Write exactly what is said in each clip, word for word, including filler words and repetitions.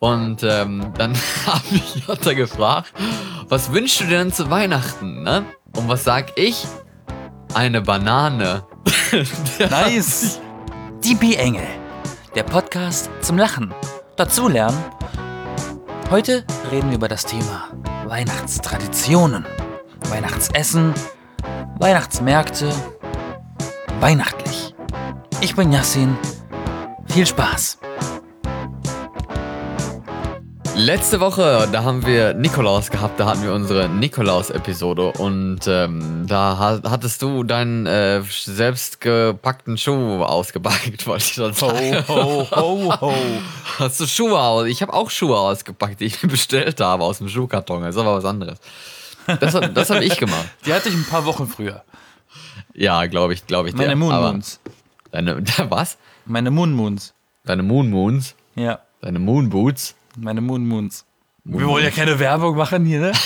Und ähm, dann habe ich Jutta gefragt, was wünschst du dir denn zu Weihnachten, ne? Und was sag ich? Eine Banane. Nice. Die B-Engel, der Podcast zum Lachen, dazulernen. Heute reden wir über das Thema Weihnachtstraditionen, Weihnachtsessen, Weihnachtsmärkte, weihnachtlich. Ich bin Yassin. Viel Spaß. Letzte Woche, da haben wir Nikolaus gehabt, da hatten wir unsere Nikolaus-Episode und ähm, da ha- hattest du deinen äh, selbstgepackten Schuh ausgepackt, wollte ich schon sagen. Ho, ho, ho, ho. Hast du Schuhe aus? Ich habe auch Schuhe ausgepackt, die ich bestellt habe aus dem Schuhkarton. Das ist aber was anderes. Das, das habe ich gemacht. Die hatte ich ein paar Wochen früher. Ja, glaube ich, glaube ich. Meine dir. Moon Aber Moons. Deine, was? Meine Moon Moons. Deine Moon Moons? Ja, Deine Moon Boots? meine Moon Moons. Moon Wir wollen ja Moons. keine Werbung machen hier, ne?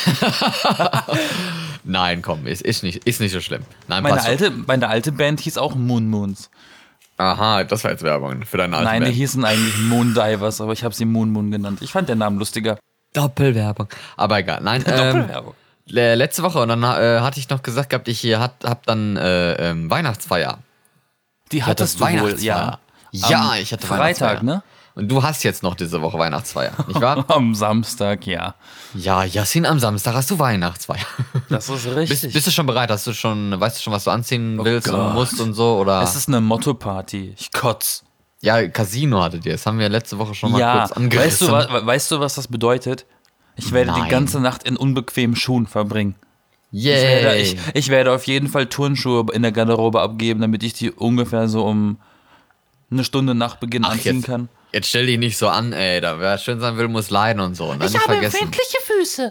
Nein, komm, ist, ist, nicht, ist nicht so schlimm. Nein, Meine passt schon. alte, meine alte Band hieß auch Moon Moons. Aha, das war jetzt Werbung für deine alte Nein, die Band. hießen eigentlich Moon Divers, aber ich habe sie Moon Moon genannt. Ich fand den Namen lustiger. Doppelwerbung. Aber egal, nein. Ähm, Doppelwerbung. le- letzte Woche, und dann äh, hatte ich noch gesagt gehabt, ich hier hat, hab dann äh, ähm, Weihnachtsfeier. Die hattest du wohl, Weihnachtsfeier. ja. Ja, Am ich hatte Freitag, Weihnachtsfeier. ne? Und du hast jetzt noch diese Woche Weihnachtsfeier, nicht wahr? Am Samstag, ja. Ja, Yassin, am Samstag hast du Weihnachtsfeier. Das ist Bist, richtig. bist du schon bereit? Hast du schon, weißt du schon, was du anziehen willst Gott. und musst und so? Oder? Es ist eine Motto-Party. Ich kotz. Ja, Casino hattet ihr. Das haben wir letzte Woche schon mal Ja, kurz angerissen. weißt du, wa- weißt du, was das bedeutet? Ich werde Nein. die ganze Nacht in unbequemen Schuhen verbringen. Yay. Ich werde, ich, ich werde auf jeden Fall Turnschuhe in der Garderobe abgeben, damit ich die ungefähr so um eine Stunde nach Beginn Ach, anziehen jetzt, kann. jetzt stell dich nicht so an, ey. Da, wer schön sein will, muss leiden und so. Und dann nicht vergessen. Füße.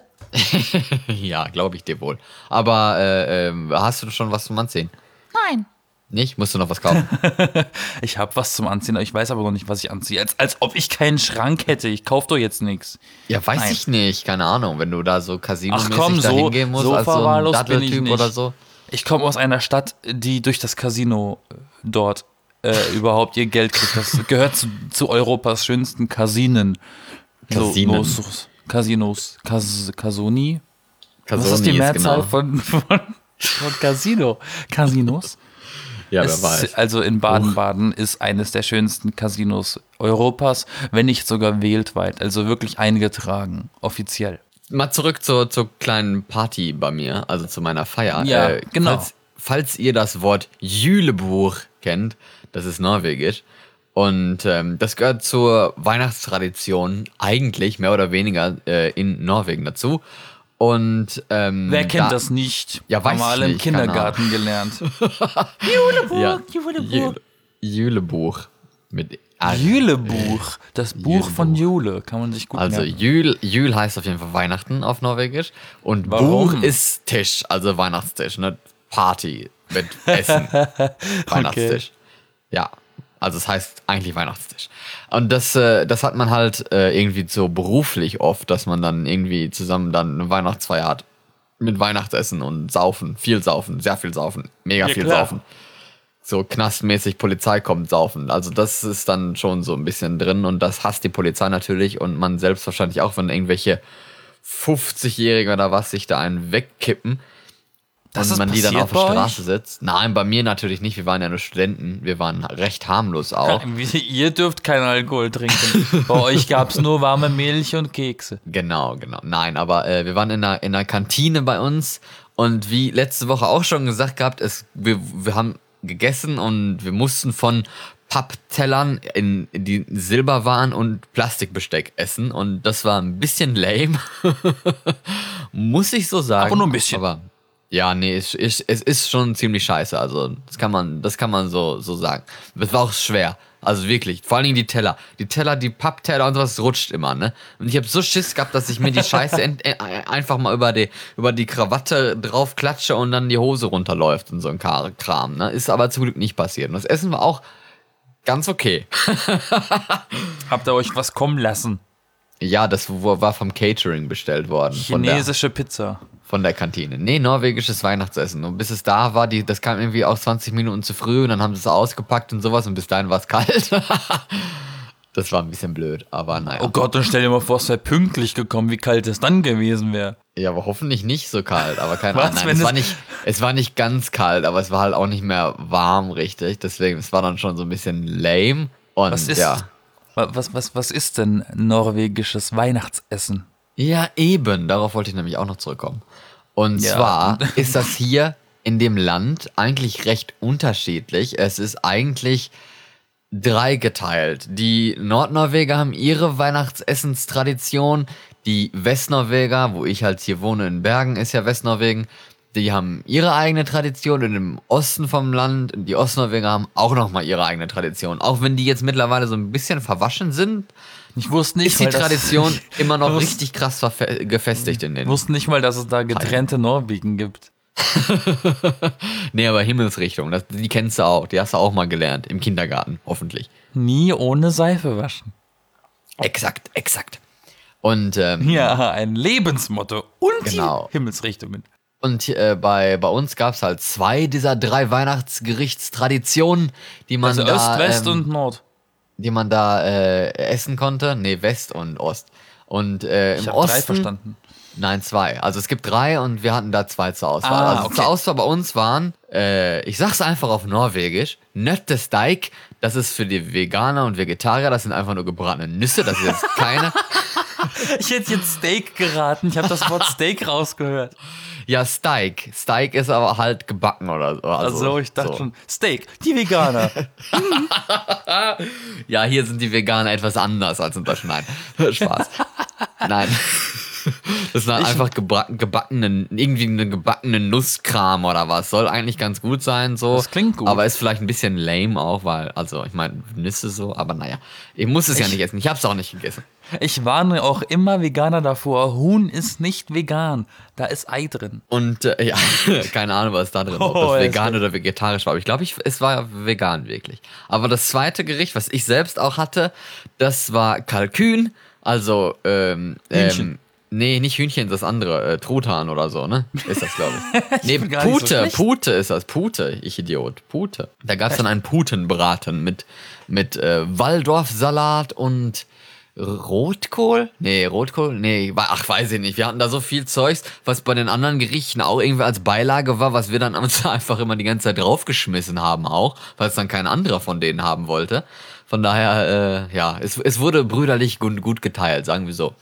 Ja, glaube ich dir wohl. Aber äh, ähm, hast du schon was zum Anziehen? Nein. Nicht? Musst du noch was kaufen? Ich habe was zum Anziehen, aber ich weiß aber noch nicht, was ich anziehe. Als, als ob ich keinen Schrank hätte. Ich kaufe doch jetzt nichts. Ja, weiß Nein. ich nicht. Keine Ahnung. Wenn du da so Casino-mäßig Ach komm, da so- hingehen musst, so als so ein verwahrlost bin ich Datteltyp nicht. oder so. Ich komme aus einer Stadt, die durch das Casino äh, dort äh, überhaupt ihr Geld kriegt. Das gehört zu, zu Europas schönsten Casinen. Casinen. So, so, Casinos. Cas, Casoni? Casoni Was ist die Mehrzahl genau. von, von, von Casino? Casinos? Ja, wer Es- weiß. Also in Baden-Baden ist eines der schönsten Casinos Europas, wenn nicht sogar weltweit. Also wirklich eingetragen, offiziell. Mal zurück zur, zur kleinen Party bei mir, also zu meiner Feier. Ja, äh, genau. Falls, falls ihr das Wort Julebuch kennt, das ist norwegisch. Und ähm, das gehört zur Weihnachtstradition eigentlich mehr oder weniger äh, in Norwegen dazu. Und ähm, Wer kennt da, das nicht? Ja, weiß Haben wir ich alle im nicht, keine Kindergarten gelernt. Ja, Jule, Julebuch mit A. Jülebuch, das Buch von Jülebuch. Jule, kann man sich gut Also merken. Jül, Jül heißt auf jeden Fall Weihnachten auf Norwegisch und Warum? Buch ist Tisch, also Weihnachtstisch, ne? Party mit Essen. Weihnachtstisch. Ja, also es heißt eigentlich Weihnachtstisch. Und das, äh, das hat man halt äh, irgendwie so beruflich oft, dass man dann irgendwie zusammen dann eine Weihnachtsfeier hat mit Weihnachtsessen und Saufen, viel Saufen, sehr viel Saufen, mega Ja, viel klar. Saufen. So knastmäßig Polizei kommt saufen. Also das ist dann schon so ein bisschen drin und das hasst die Polizei natürlich und man selbst wahrscheinlich auch, wenn irgendwelche fünfzigjährigen oder was sich da einen wegkippen Das und ist man die dann passiert auf der bei Straße euch? sitzt. Nein, bei mir natürlich nicht. Wir waren ja nur Studenten. Wir waren recht harmlos auch. Ihr dürft keinen Alkohol trinken. Bei euch gab es nur warme Milch und Kekse. Genau, genau. Nein, aber äh, wir waren in einer, in einer Kantine bei uns und wie letzte Woche auch schon gesagt gehabt, es, wir, wir haben gegessen und wir mussten von Papptellern in, in die Silber waren und Plastikbesteck essen und das war ein bisschen lame. Muss ich so sagen. Aber nur ein bisschen. Aber ja, nee, es, es, es ist schon ziemlich scheiße. Also das kann man, das kann man so, so sagen. Es war auch schwer. Also wirklich, vor allen Dingen die Teller. Die Teller, die Pappteller und sowas rutscht immer, ne? Und ich habe so Schiss gehabt, dass ich mir die Scheiße ent, äh, einfach mal über die, über die Krawatte drauf klatsche und dann die Hose runterläuft und so ein Kram, ne? Ist aber zum Glück nicht passiert. Und das Essen war auch ganz okay. Habt ihr euch was kommen lassen? Ja, das war vom Catering bestellt worden. Von der, Chinesische Pizza. von der Kantine. Nee, norwegisches Weihnachtsessen. Und bis es da war, die, das kam irgendwie auch zwanzig Minuten zu früh und dann haben sie es ausgepackt und sowas und bis dahin war es kalt. Das war ein bisschen blöd, aber naja. Oh Gott, dann stell dir mal vor, es wäre pünktlich gekommen, wie kalt es dann gewesen wäre. Ja, aber hoffentlich nicht so kalt, aber keine Was, Ahnung. Nein, wenn es es- war nicht, es war nicht ganz kalt, aber es war halt auch nicht mehr warm, richtig. Deswegen, es war dann schon so ein bisschen lame. Und Was ist, ja. wa- was, was, was ist denn norwegisches Weihnachtsessen? Ja, eben. Darauf wollte ich nämlich auch noch zurückkommen. Und Ja. zwar ist das hier in dem Land eigentlich recht unterschiedlich. Es ist eigentlich dreigeteilt. Die Nordnorweger haben ihre Weihnachtsessenstradition. Die Westnorweger, wo ich halt hier wohne in Bergen, ist ja Westnorwegen, die haben ihre eigene Tradition. Und im Osten vom Land, die Ostnorweger haben auch nochmal ihre eigene Tradition. Auch wenn die jetzt mittlerweile so ein bisschen verwaschen sind, Ich wusste nicht, ist die weil das- Tradition immer noch Ich wusste- richtig krass verfe- gefestigt in Ich den. wusste nicht mal, dass es da getrennte Norwegen gibt. Nee, aber Himmelsrichtung, das, die kennst du auch. Die hast du auch mal gelernt. Im Kindergarten, hoffentlich. Nie ohne Seife waschen. Exakt, exakt. Und, ähm, Ja, ein Lebensmotto. Und Genau. die Himmelsrichtungen. und äh, bei, bei uns gab es halt zwei dieser drei Weihnachtsgerichtstraditionen, die man Also da, Ost, West ähm, und Nord. die man da äh, essen konnte. Nee, West und Ost. Und äh, Ich im habe Osten. drei verstanden. Nein, zwei. Also es gibt drei und wir hatten da zwei zur Auswahl. Ah, also okay. zur Auswahl bei uns waren, äh, ich sag's einfach auf Norwegisch, Nöttesteig, das ist für die Veganer und Vegetarier, das sind einfach nur gebratene Nüsse, das ist jetzt keine. Ich hätte jetzt Steak geraten. Ich habe das Wort Steak rausgehört. Ja, Steak. Steak ist aber halt gebacken oder so. Also, Also, ich dachte so. schon, Steak, die Veganer. Ja, hier sind die Veganer etwas anders als in Deutschland. Nein, Spaß. Nein. Das war einfach gebacken, gebackene, irgendwie eine gebackene Nusskram oder was. Soll eigentlich ganz gut sein, so. Das klingt gut. Aber ist vielleicht ein bisschen lame auch, weil, also, ich meine, Nüsse so, aber naja. Ich muss es ja Ich- nicht essen. Ich hab's auch nicht gegessen. Ich warne auch immer Veganer davor. Huhn ist nicht vegan. Da ist Ei drin. Und, äh, ja, keine Ahnung, was da drin war. Ob Oh, das er ist vegan oder vegetarisch war. Aber ich glaube, ich, es war vegan, wirklich. Aber das zweite Gericht, was ich selbst auch hatte, das war Kalkün. Also, ähm, Hühnchen. ähm nee, nicht Hühnchen, das andere, äh, Truthahn oder so, ne? Ist das, glaube ich. Nee, bin gar nicht so Pute, schlecht. Pute ist das, Pute, ich Idiot, Pute. Da gab es dann einen Putenbraten mit, mit äh, Waldorfsalat und Rotkohl? Nee, Rotkohl? Nee, wa- ach, weiß ich nicht. Wir hatten da so viel Zeugs, was bei den anderen Gerichten auch irgendwie als Beilage war, was wir dann uns einfach immer die ganze Zeit draufgeschmissen haben auch, weil es dann kein anderer von denen haben wollte. Von daher, äh, ja, es, es wurde brüderlich gut, gut geteilt, sagen wir so.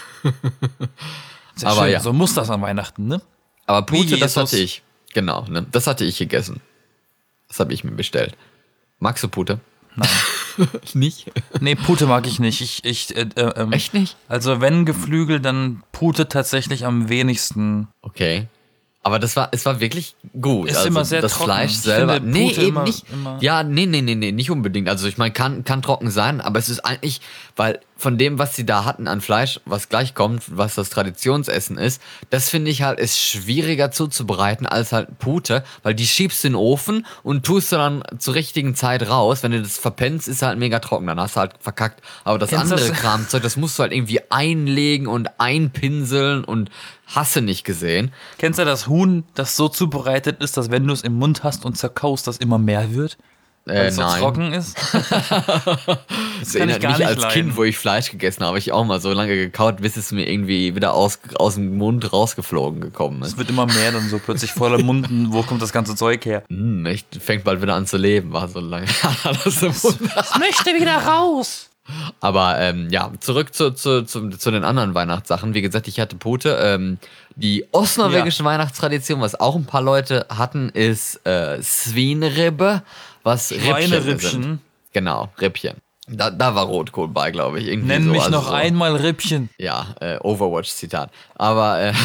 Sehr Aber schön. ja. So muss das an Weihnachten, ne? Aber Wie Pute, das Jesus. hatte ich. Genau, ne? Das hatte ich gegessen. Das habe ich mir bestellt. Magst du Pute? Nein. Nicht? Nee, Pute mag ich nicht. Ich, ich, äh, äh, ähm, Echt nicht? Also wenn Geflügel, dann Pute tatsächlich am wenigsten. Okay. Aber das war, es war wirklich gut. Ist also immer sehr das trocken. Fleisch Ich selber. finde Nee, Pute eben immer- nicht. immer- Ja, nee, nee, nee, nee, nicht unbedingt. Also ich meine, kann, kann trocken sein, aber es ist eigentlich, weil von dem, was sie da hatten an Fleisch, was gleich kommt, was das Traditionsessen ist, das finde ich halt, ist schwieriger zuzubereiten als halt Pute, weil die schiebst du in den Ofen und tust du dann zur richtigen Zeit raus. Wenn du das verpennst, ist halt mega trocken, dann hast du halt verkackt. Aber das Kennst du andere das? Kramzeug, das musst du halt irgendwie einlegen und einpinseln und hasse nicht gesehen. Kennst du das Huhn, das so zubereitet ist, dass wenn du es im Mund hast und zerkaust, das immer mehr wird? Weil Äh, es so nein. trocken ist? Das kann ich erinnert gar mich nicht als leiden. Kind, wo ich Fleisch gegessen habe, habe ich auch mal so lange gekaut, bis es mir irgendwie wieder aus, aus dem Mund rausgeflogen gekommen ist. Es wird immer mehr dann so plötzlich voller Mund. Wo kommt das ganze Zeug her? Hm, ich fängt bald wieder an zu leben, war so lange das im Mund. Ich möchte wieder raus. Aber ähm, ja, zurück zu, zu, zu, zu den anderen Weihnachtssachen. Wie gesagt, ich hatte Pute. Ähm, die ostnorwegische Weihnachtstradition, was auch ein paar Leute hatten, ist äh, Svinribbe, was Rippchen Schweinerippchen. sind. Genau, Rippchen. Da, da war Rotkohl bei, glaube ich. Irgendwie Nenn so, mich also noch so. einmal Rippchen. Ja, äh, Overwatch-Zitat. Aber, äh,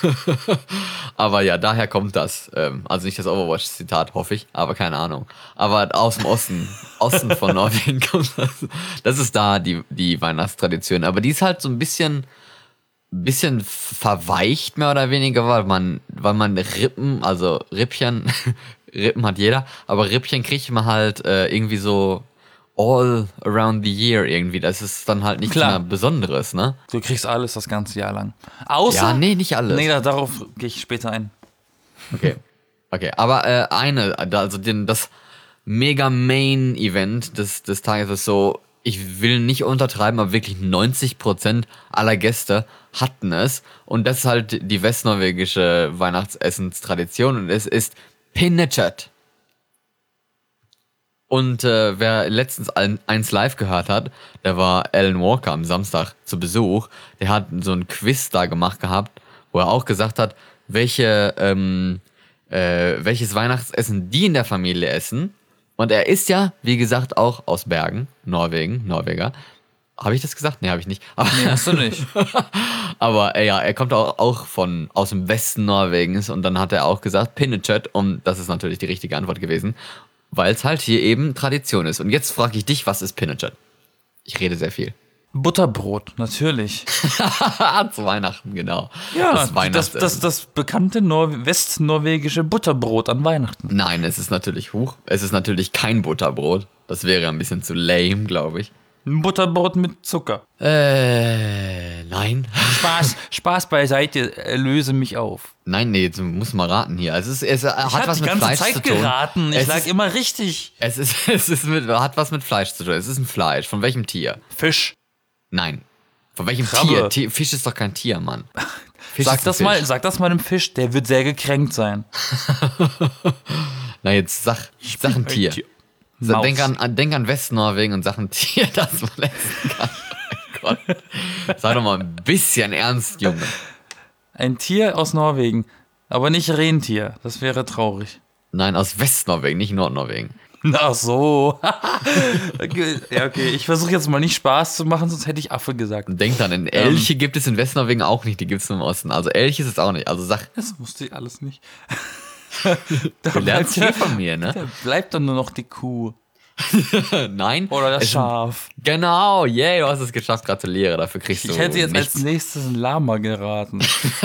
aber ja, daher kommt das. Ähm, also nicht das Overwatch-Zitat, hoffe ich, aber keine Ahnung. Aber aus dem Osten, Osten von Norwegen kommt das. Das ist da die, die Weihnachtstradition. Aber die ist halt so ein bisschen, bisschen verweicht, mehr oder weniger, weil man, weil man Rippen, also Rippchen, Rippen hat jeder, aber Rippchen kriegt man halt äh, irgendwie so all around the year irgendwie. Das ist dann halt nichts Klar. mehr Besonderes, ne? Du kriegst alles das ganze Jahr lang. Außer. Ja, nee, nicht alles. Nee, da- darauf gehe ich später ein. Okay. Okay, aber äh, eine, also den, das Mega-Main-Event des, des Tages ist so ich will nicht untertreiben, aber wirklich neunzig Prozent aller Gäste hatten es. Und das ist halt die westnorwegische Weihnachtsessenstradition und es ist Pinnekjøtt. Und äh, wer letztens ein, eins live gehört hat, der war Alan Walker am Samstag zu Besuch. Der hat so ein Quiz da gemacht gehabt, wo er auch gesagt hat, welche, ähm, äh, welches Weihnachtsessen die in der Familie essen. Und er ist ja, wie gesagt, auch aus Bergen, Norwegen, Norweger. Habe ich das gesagt? Nee, habe ich nicht. Aber, Nee, hast du nicht. aber äh, ja, er kommt auch, auch von aus dem Westen Norwegens und dann hat er auch gesagt, Pinnekjøtt, und das ist natürlich die richtige Antwort gewesen, weil es halt hier eben Tradition ist. Und jetzt frage ich dich, was ist Pinnekjøtt? Ich rede sehr viel. Butterbrot, natürlich. Zu Weihnachten, genau. Ja, das, das, Weihnachtsessen. das, das bekannte Nor- westnorwegische Butterbrot an Weihnachten. Nein, es ist natürlich, huch, es ist natürlich kein Butterbrot. Das wäre ein bisschen zu lame, glaube ich. Ein Butterbrot mit Zucker. Äh, nein. Spaß, Spaß beiseite, äh, löse mich auf. Nein, nee, du musst mal raten hier. Es, ist, es Ich hat hab was die mit ganze Fleisch Zeit zu tun. geraten. Ich Es lag ist- immer richtig. Es ist, es ist mit, hat was mit Fleisch zu tun. Es ist ein Fleisch. Von welchem Tier? Fisch. Nein. Von welchem Krabbe. Tier? Tier? Fisch ist doch kein Tier, Mann. Fisch Sag ist ein das, Fisch. mal, sag das mal dem Fisch, der wird sehr gekränkt sein. Na, jetzt sag, sag ein Tier. Sa- Maus. Denk an, an, denk an Westnorwegen und sag ein Tier, das man essen kann. Oh Gott. Sei doch mal ein bisschen ernst, Junge. Ein Tier aus Norwegen, aber nicht Rentier. Das wäre traurig. Nein, aus Westnorwegen, nicht Nordnorwegen. Ach so. Okay, ja, okay. Ich versuche jetzt mal nicht Spaß zu machen, sonst hätte ich Affe gesagt. Und denk dann, in Elche gibt es in Westnorwegen auch nicht, die gibt es nur im Osten. Also Elche ist es auch nicht. Also sag, Das wusste ich alles nicht. du lernst viel von mir, ne? Da bleibt dann nur noch die Kuh. Nein. Oder das es- Schaf. Genau, yay, du hast es geschafft, gratuliere. Dafür kriegst du Ich hätte jetzt nichts. als nächstes ein Lama geraten.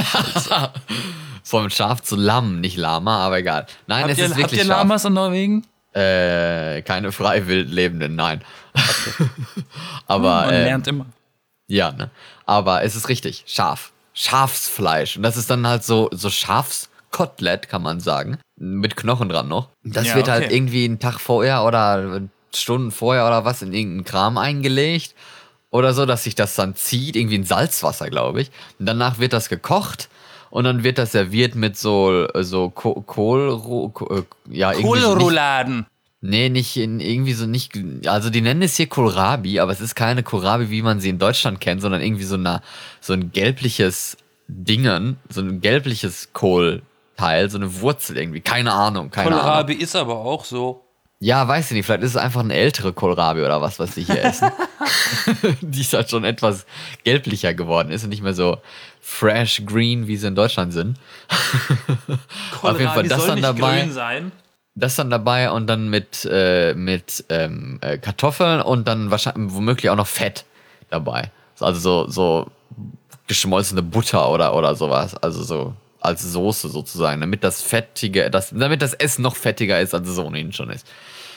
Vom Schaf zu Lamm, nicht Lama, aber egal. Nein, Habt es ihr, ist habt wirklich ihr Schaf. Lamas in Norwegen? Äh, keine frei wild lebenden, nein. aber Man äh, lernt immer. ja, ne? Aber es ist richtig, Schaf. Schafsfleisch. Und das ist dann halt so, so Schafskotelett, kann man sagen. Mit Knochen dran noch. Das Ja, wird halt okay. irgendwie einen Tag vorher oder Stunden vorher oder was in irgendeinen Kram eingelegt. Oder so, dass sich das dann zieht, irgendwie in Salzwasser, glaube ich. Und danach wird das gekocht. Und dann wird das serviert mit so, so Ko- Kohl, Ko- äh, ja, irgendwie so nicht, Kohlrouladen. nee, nicht in, irgendwie so nicht, also die nennen es hier Kohlrabi, aber es ist keine Kohlrabi, wie man sie in Deutschland kennt, sondern irgendwie so eine, so ein gelbliches Dingen, so ein gelbliches Kohlteil, so eine Wurzel irgendwie, keine Ahnung, keine Ahnung. Kohlrabi ist aber auch so. Ja, weiß ich nicht, vielleicht ist es einfach eine ältere Kohlrabi oder was, was die hier essen. Die ist halt schon etwas gelblicher geworden ist und nicht mehr so fresh green, wie sie in Deutschland sind. Auf jeden Fall das dann dabei. sein. Das dann dabei und dann mit, äh, mit ähm, äh, Kartoffeln und dann wahrscheinlich womöglich auch noch Fett dabei. Also so, so geschmolzene Butter oder, oder sowas. Also so als Soße sozusagen, damit das Fettige, das, damit das Essen noch fettiger ist, als es ohnehin schon ist.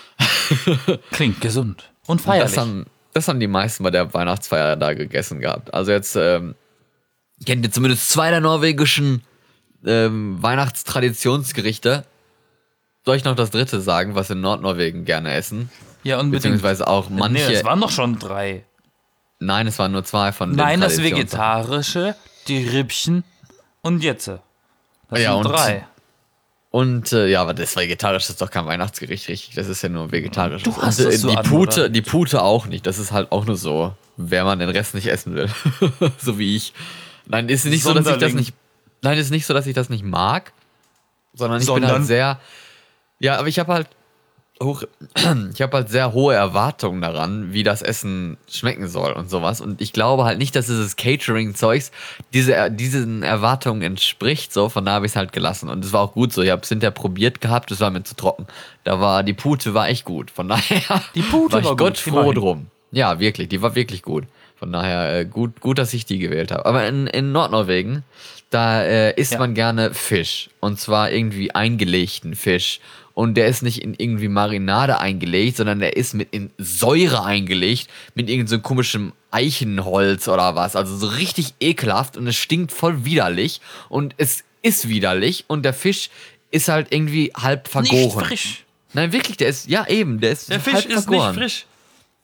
Klingt gesund. Und Das feierlich. haben, das haben die meisten bei der Weihnachtsfeier da gegessen gehabt. Also jetzt ähm, kennt ihr zumindest zwei der norwegischen ähm, Weihnachtstraditionsgerichte. Soll ich noch das dritte sagen, was in Nordnorwegen gerne essen? Ja, unbedingt. Beziehungsweise auch manche. Nee, es waren doch schon drei. Nein, es waren nur zwei von den Nein, das Traditions- Vegetarische, die Rippchen und jetzt. Das Ja, sind und- drei. Und äh, ja, aber das Vegetarische ist doch kein Weihnachtsgericht, richtig? Das ist ja nur vegetarisch. Du hast und, äh, das so die an, Pute, oder? die Pute auch nicht. Das ist halt auch nur so, wer man den Rest nicht essen will. So wie ich. Nein, ist nicht so, dass ich das Sonderling. nicht. Nein, ist nicht so, dass ich das nicht mag, sondern ich bin Sondern? halt sehr. Ja, aber ich habe halt hoch, ich habe halt sehr hohe Erwartungen daran, wie das Essen schmecken soll und sowas. Und ich glaube halt nicht, dass dieses Catering-Zeugs diese, diesen Erwartungen entspricht. So, von da habe ich es halt gelassen. Und es war auch gut so. Ich habe es hinterher probiert gehabt, es war mir zu trocken. Da war, die Pute war echt gut. Von daher Die Pute war ich war gut, Gott froh immerhin. drum. Ja, wirklich, die war wirklich gut. Von daher äh, gut, gut, dass ich die gewählt habe. Aber in, in Nordnorwegen, da äh, isst Ja. man gerne Fisch. Und zwar irgendwie eingelegten Fisch. Und der ist nicht in irgendwie Marinade eingelegt, sondern der ist mit in Säure eingelegt, mit irgend so komischem Eichenholz oder was. Also so richtig ekelhaft und es stinkt voll widerlich. Und es ist widerlich und der Fisch ist halt irgendwie halb vergoren. Nicht frisch. Nein, wirklich, der ist, ja eben, der ist Der Fisch halb ist vergoren. nicht frisch.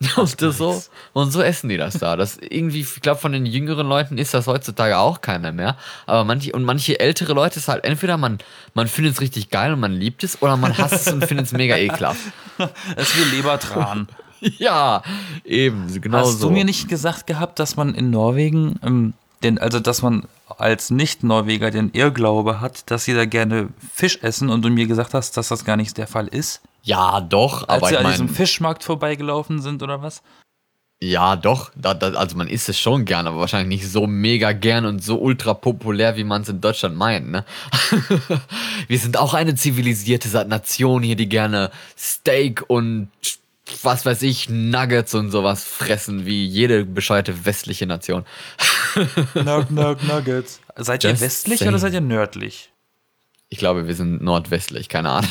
Und, das so, und so essen die das da. Das irgendwie, ich glaube, von den jüngeren Leuten ist das heutzutage auch keiner mehr. Aber manche, und manche ältere Leute ist halt entweder man, man findet es richtig geil und man liebt es, oder man hasst es und findet es mega ekelhaft. Das ist wie Lebertran. Ja, eben, genau Hast so. du mir nicht gesagt gehabt, dass man in Norwegen, ähm, den, also dass man als Nicht-Norweger den Irrglaube hat, dass sie da gerne Fisch essen und du mir gesagt hast, dass das gar nicht der Fall ist? Ja, doch, Als aber sie ich an diesem meine, Fischmarkt vorbeigelaufen sind oder was? ja, doch, da, da, also man isst es schon gern, aber wahrscheinlich nicht so mega gern und so ultra populär, wie man es in Deutschland meint, ne? Wir sind auch eine zivilisierte Nation hier, die gerne Steak und was weiß ich, Nuggets und sowas fressen, wie jede bescheuerte westliche Nation. Nug, nug, Nuggets. Seid ihr Just westlich saying. oder seid ihr nördlich? Ich glaube, wir sind nordwestlich, keine Ahnung.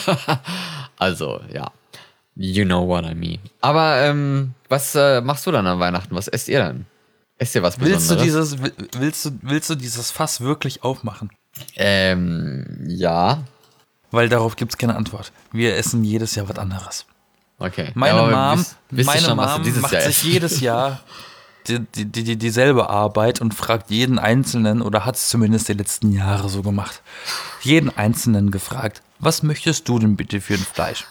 Also, ja. You know what I mean. Aber, ähm, was äh, machst du dann an Weihnachten? Was esst ihr dann? Esst ihr was Willst du, Besonderes? dieses, will- willst, du, willst du dieses Fass wirklich aufmachen? Ähm, ja. Weil darauf gibt es keine Antwort. Wir essen jedes Jahr was anderes. Okay. Meine Ja, aber Mom, wisst- wisst ihr meine schon, was ihr Mom dieses macht Jahr sich esst? jedes Jahr die, die, die, die, dieselbe Arbeit und fragt jeden Einzelnen, oder hat es zumindest die letzten Jahre so gemacht, jeden Einzelnen gefragt, was möchtest du denn bitte für ein Fleisch?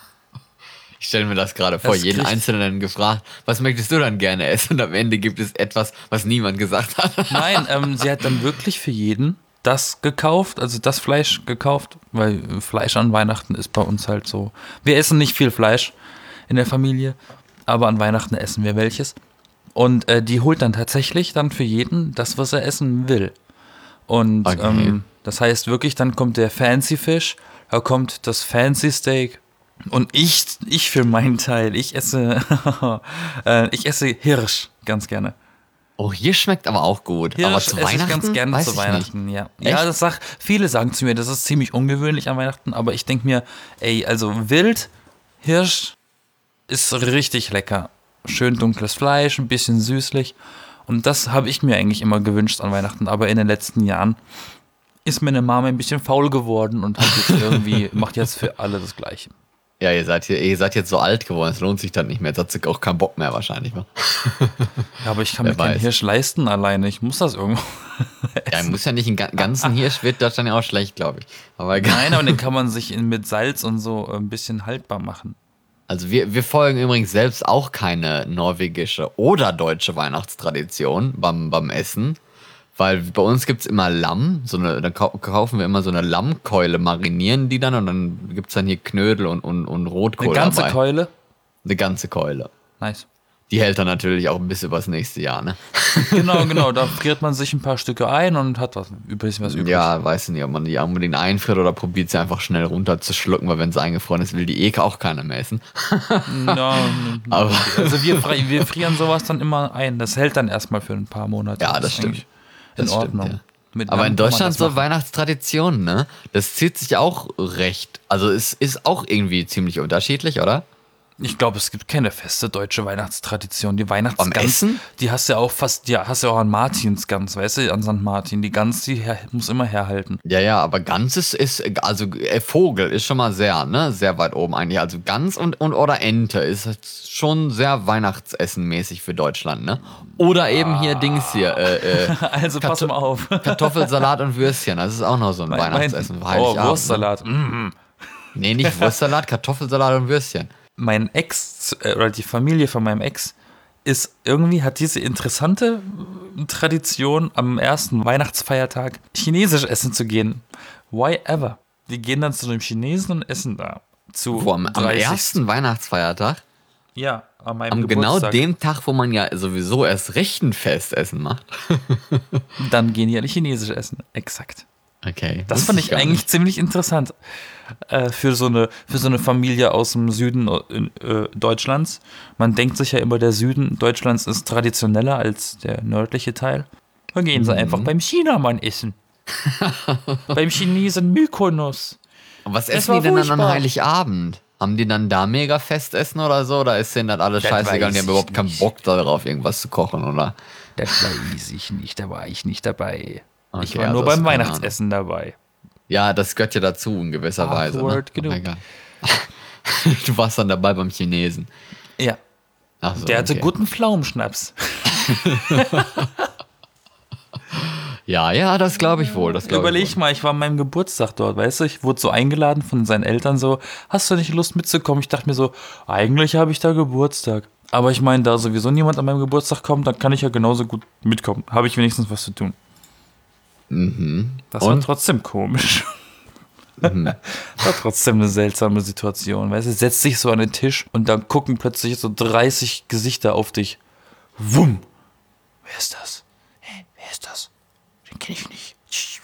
Ich stelle mir das gerade vor, Das jeden kriegt- Einzelnen gefragt, was möchtest du dann gerne essen? Und am Ende gibt es etwas, was niemand gesagt hat. Nein, ähm, sie hat dann wirklich für jeden das gekauft, also das Fleisch gekauft, weil Fleisch an Weihnachten ist bei uns halt so. Wir essen nicht viel Fleisch in der Familie, aber an Weihnachten essen wir welches. Und äh, die holt dann tatsächlich dann für jeden das, was er essen will. Und Okay. ähm, das heißt wirklich, dann kommt der Fancy Fisch, da kommt das Fancy Steak. Und ich, ich für meinen Teil, ich esse, äh, ich esse Hirsch ganz gerne. Oh, hier schmeckt aber auch gut. Hirsch aber zu esse Weihnachten? ich ganz gerne Weiß zu ich Weihnachten, ja. Echt? Ja, das sag, viele sagen zu mir, das ist ziemlich ungewöhnlich an Weihnachten, aber ich denke mir, ey, also Wild, Hirsch ist richtig lecker. Schön dunkles Fleisch, ein bisschen süßlich. Und das habe ich mir eigentlich immer gewünscht an Weihnachten, aber in den letzten Jahren ist meine Mama ein bisschen faul geworden und hat jetzt irgendwie, macht jetzt für alle das Gleiche. nicht. Ja, ihr seid, hier, ihr seid jetzt so alt geworden, es lohnt sich dann nicht mehr. Jetzt hat sie auch keinen Bock mehr wahrscheinlich. Wa? Ja, aber ich kann Wer mir keinen weiß. Hirsch leisten alleine, ich muss das irgendwo. Ja, muss ja nicht einen ga- ganzen Hirsch, wird das dann ja auch schlecht, glaube ich. Aber egal. Nein, aber den kann man sich in, mit Salz und so ein bisschen haltbar machen. Also wir, wir folgen übrigens selbst auch keine norwegische oder deutsche Weihnachtstradition beim, beim Essen. Weil bei uns gibt es immer Lamm, so eine, dann kau- kaufen wir immer so eine Lammkeule, marinieren die dann und dann gibt es dann hier Knödel und, und, und Rotkohl Eine ganze dabei. Keule. Eine ganze Keule. Nice. Die hält dann natürlich auch bis übers nächste Jahr, ne? Genau, genau. Da friert man sich ein paar Stücke ein und hat was, ein bisschen was übrig. Ja, weiß nicht, ob man die unbedingt einfriert oder probiert sie einfach schnell runterzuschlucken, weil wenn sie eingefroren ist, will die eh auch keiner mehr essen. Ja, Aber also wir, fri- wir frieren sowas dann immer ein. Das hält dann erstmal für ein paar Monate. Ja, das ist stimmt. eigentlich In Das stimmt, Ordnung. ja. Mit Aber Lamm in kann man Deutschland das so machen. Weihnachtstraditionen, ne? Das zieht sich auch recht. Also es ist auch irgendwie ziemlich unterschiedlich, oder? Ich glaube, es gibt keine feste deutsche Weihnachtstradition. Die Am Weihnachtsgans, Essen? die hast du ja auch fast, ja, hast du ja auch an Martinsgans, weißt du, an Sankt Martin. Die Gans, die her, muss immer herhalten. Ja, ja, aber Gans ist, ist also äh, Vogel ist schon mal sehr, ne? Sehr weit oben eigentlich. Also Gans und, und oder Ente ist halt schon sehr Weihnachtsessenmäßig für Deutschland, ne? Oder eben hier Dings hier, äh, äh, Also pass Karto- mal auf. Kartoffelsalat und Würstchen. Das ist auch noch so ein Weihnachtsessen. oh, Heiligabend, ne? Wurstsalat. Mhm. Nee, nicht Wurstsalat, Kartoffelsalat und Würstchen. Mein Ex, äh, oder die Familie von meinem Ex, ist irgendwie, hat diese interessante äh, Tradition, am ersten Weihnachtsfeiertag chinesisch essen zu gehen. Why ever? Die gehen dann zu einem Chinesen und essen da. Zu Wo, am, am dreißig ersten Weihnachtsfeiertag? Ja, an meinem Am genau Geburtstag. dem Tag, wo man ja sowieso erst recht ein Festessen macht. Dann gehen die alle chinesisch essen. Exakt. Okay. Das wusste fand ich gar eigentlich nicht. ziemlich interessant äh, für, so eine, für so eine Familie aus dem Süden äh, Deutschlands. Man denkt sich ja immer, der Süden Deutschlands ist traditioneller als der nördliche Teil. Dann gehen sie Mhm. einfach beim Chinamann essen. Beim Chinesen Mykonos. Und was Das essen war die denn dann an furchtbar. Heiligabend? Haben die dann da mega Festessen oder so? Oder ist denen das alles Das scheißegal und die weiß haben überhaupt ich keinen nicht. Bock darauf, irgendwas zu kochen, oder? Das weiß ich nicht, da war ich nicht dabei. ich Okay, war also nur hast beim du keine Weihnachtsessen dabei. Ja, das gehört ja dazu in gewisser Weise. Ne? Awkward genug. Aber egal. Du warst dann dabei beim Chinesen. Ja. Ach so, Der hatte okay. guten Pflaumenschnaps. Ja, ja, das glaube ich wohl. Das glaub Überleg ich wohl. mal, ich war an meinem Geburtstag dort, weißt du? Ich wurde so eingeladen von seinen Eltern so, hast du nicht Lust mitzukommen? Ich dachte mir so, eigentlich habe ich da Geburtstag. Aber ich meine, da sowieso niemand an meinem Geburtstag kommt, dann kann ich ja genauso gut mitkommen. Habe ich wenigstens was zu tun. Mhm. Das war Und? trotzdem komisch. War trotzdem eine seltsame Situation, weißt du? Setzt sich so an den Tisch und dann gucken plötzlich so dreißig Gesichter auf dich. Wumm! Wer ist das? Hä, wer ist das? Den kenne ich nicht.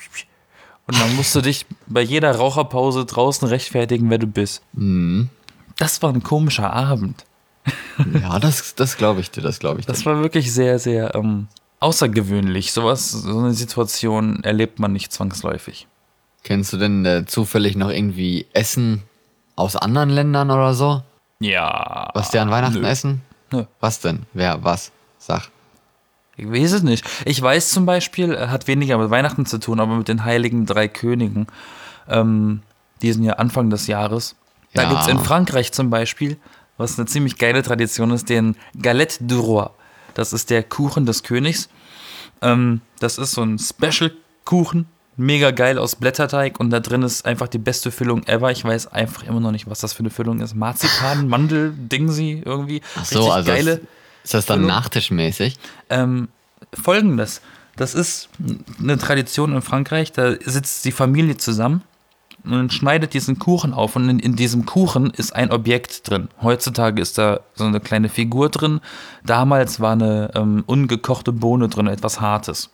Und dann musst du dich bei jeder Raucherpause draußen rechtfertigen, wer du bist. Mhm. Das war ein komischer Abend. Ja, das, das glaube ich dir, das glaube ich dir. Das war wirklich sehr, sehr ähm, außergewöhnlich. Sowas, so eine Situation erlebt man nicht zwangsläufig. Kennst du denn äh, zufällig noch irgendwie Essen aus anderen Ländern oder so? Ja. Was die an Weihnachten nö. essen? Nö. Was denn? Wer? Was? Sag. Ich weiß es nicht. Ich weiß zum Beispiel, äh, hat weniger mit Weihnachten zu tun, aber mit den heiligen drei Königen. Ähm, die sind ja Anfang des Jahres. Da Ja. gibt es in Frankreich zum Beispiel, was eine ziemlich geile Tradition ist, den Galette du Roi. Das ist der Kuchen des Königs. Ähm, das ist so ein Special-Kuchen. Mega geil aus Blätterteig und da drin ist einfach die beste Füllung ever. Ich weiß einfach immer noch nicht, was das für eine Füllung ist. Marzipan, Mandel, Dingsi irgendwie. Ach so, Richtig also geile. ist, ist das dann Füllung. nachtischmäßig? Ähm, Folgendes, das ist eine Tradition in Frankreich, da sitzt die Familie zusammen und schneidet diesen Kuchen auf und in, in diesem Kuchen ist ein Objekt drin. Heutzutage ist da so eine kleine Figur drin, damals war eine ähm, ungekochte Bohne drin, etwas Hartes.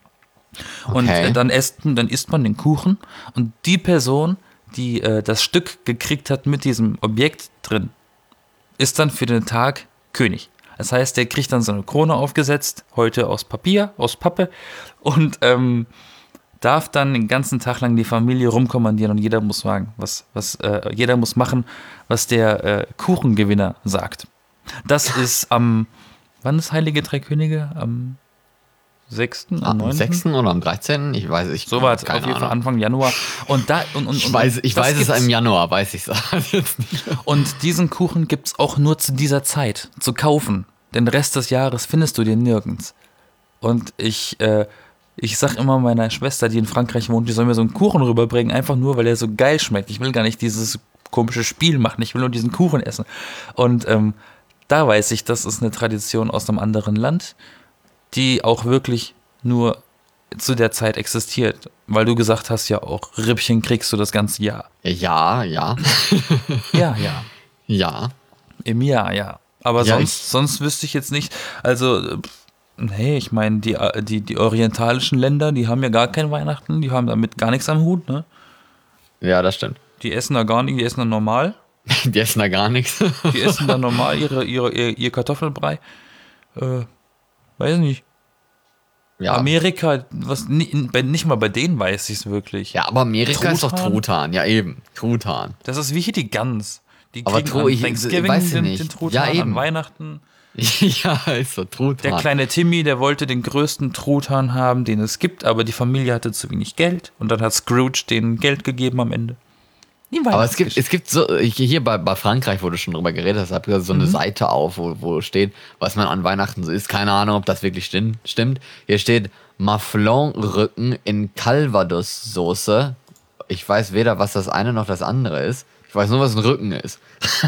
Und Okay. äh, dann, esst, dann isst man den Kuchen und die Person, die äh, das Stück gekriegt hat mit diesem Objekt drin, ist dann für den Tag König. Das heißt, der kriegt dann so eine Krone aufgesetzt, heute aus Papier, aus Pappe und ähm, darf dann den ganzen Tag lang die Familie rumkommandieren und jeder muss sagen, was, was äh, jeder muss machen, was der äh, Kuchengewinner sagt. Das ist am, wann ist Heilige Drei Könige? Am sechsten Am am neunten sechsten oder am dreizehnten? Ich weiß ich So war es, keine auf jeden Fall Ahnung. Anfang Januar. Und da, und, und, Ich und, weiß, ich das weiß es gibt's- im Januar, weiß ich es jetzt nicht. Und diesen Kuchen gibt es auch nur zu dieser Zeit zu kaufen. Den Rest des Jahres findest du den nirgends. Und ich, äh, ich sag immer meiner Schwester, die in Frankreich wohnt, die soll mir so einen Kuchen rüberbringen, einfach nur, weil er so geil schmeckt. Ich will gar nicht dieses komische Spiel machen, ich will nur diesen Kuchen essen. Und ähm, da weiß ich, das ist eine Tradition aus einem anderen Land, die auch wirklich nur zu der Zeit existiert. Weil du gesagt hast, ja auch, Rippchen kriegst du das ganze Jahr. Ja, ja, Ja, ja. ja. Im Jahr, ja. Aber Ja, sonst, sonst wüsste ich jetzt nicht, also, äh, pff, nee, ich meine, die, äh, die, die orientalischen Länder, die haben ja gar kein Weihnachten, die haben damit gar nichts am Hut, ne? Ja, das stimmt. Die essen da gar nicht, die essen da normal. Die essen da gar nichts. Die essen da normal ihre, ihre, ihr, ihr Kartoffelbrei. Äh, weiß nicht. Ja. Amerika, was ni- bei- nicht mal bei denen weiß ich es wirklich. Ja, aber Amerika ist doch Truthahn? Truthahn. Ja, eben. Truthahn. Das ist wie hier die Gans. Die Aber kriegen Tru- an ich- Thanksgiving weiß ich den, nicht. den Truthahn, Ja, an eben. Weihnachten. Ja, ist so Truthahn. Der kleine Timmy, der wollte den größten Truthahn haben, den es gibt, aber die Familie hatte zu wenig Geld und dann hat Scrooge denen Geld gegeben am Ende. Die Aber es gibt, Weihnachtsgeschichte. es gibt so, hier bei, bei Frankreich, wo du schon drüber geredet hast, habe ich so eine Seite auf, wo, wo steht, was man an Weihnachten so isst. Keine Ahnung, ob das wirklich stimmt. stimmt. Hier steht Maflon-Rücken in Calvados-Soße. Ich weiß weder, was das eine noch das andere ist. Ich weiß nur, was ein Rücken ist.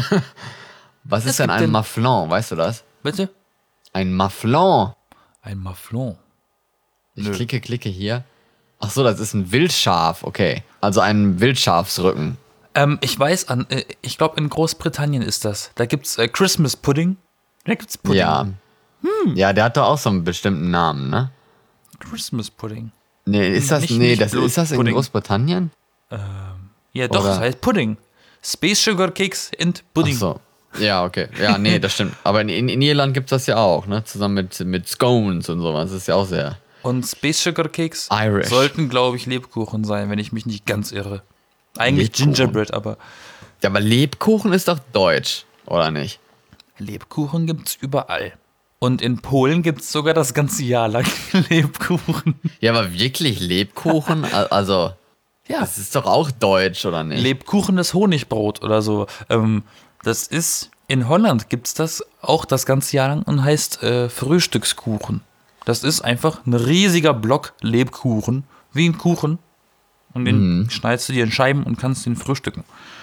Was Es ist denn gibt ein den- Maflon? Weißt du das? Bitte? Ein Maflon. Ein Maflon. Ich Nö. klicke, klicke hier. Ach so, das ist ein Wildschaf. Okay. Also ein Wildschafsrücken. Ähm, ich weiß, an, äh, ich glaube in Großbritannien ist das. Da gibt's äh, Christmas Pudding. Da gibt's Pudding. Ja. Ja, der hat doch auch so einen bestimmten Namen, ne? Christmas Pudding. Nee, ist das, Nicht- nee, nicht das, bloß ist das in Pudding. Großbritannien? Ja, doch, Oder- das heißt Pudding. Space Sugar Cakes and Ach Pudding. so. Ja, okay. Ja, nee, das stimmt. Aber in, in, in Irland gibt es das ja auch, ne? Zusammen mit, mit Scones und sowas. Das ist ja auch sehr Und Space Sugar Cakes Irish. sollten, glaube ich, Lebkuchen sein, wenn ich mich nicht ganz irre. Eigentlich Lebkuchen. Gingerbread, aber Ja, aber Lebkuchen ist doch deutsch, oder nicht? Lebkuchen gibt's überall. Und in Polen gibt's sogar das ganze Jahr lang Lebkuchen. Ja, aber wirklich Lebkuchen? Al- Also, Ja, das ist doch auch deutsch, oder nicht? Lebkuchen ist Honigbrot oder so. Ähm, das ist, in Holland gibt's das auch das ganze Jahr lang und heißt äh, Frühstückskuchen. Das ist einfach ein riesiger Block Lebkuchen, wie ein Kuchen. Und den mhm. schneidest du dir in Scheiben und kannst den frühstücken.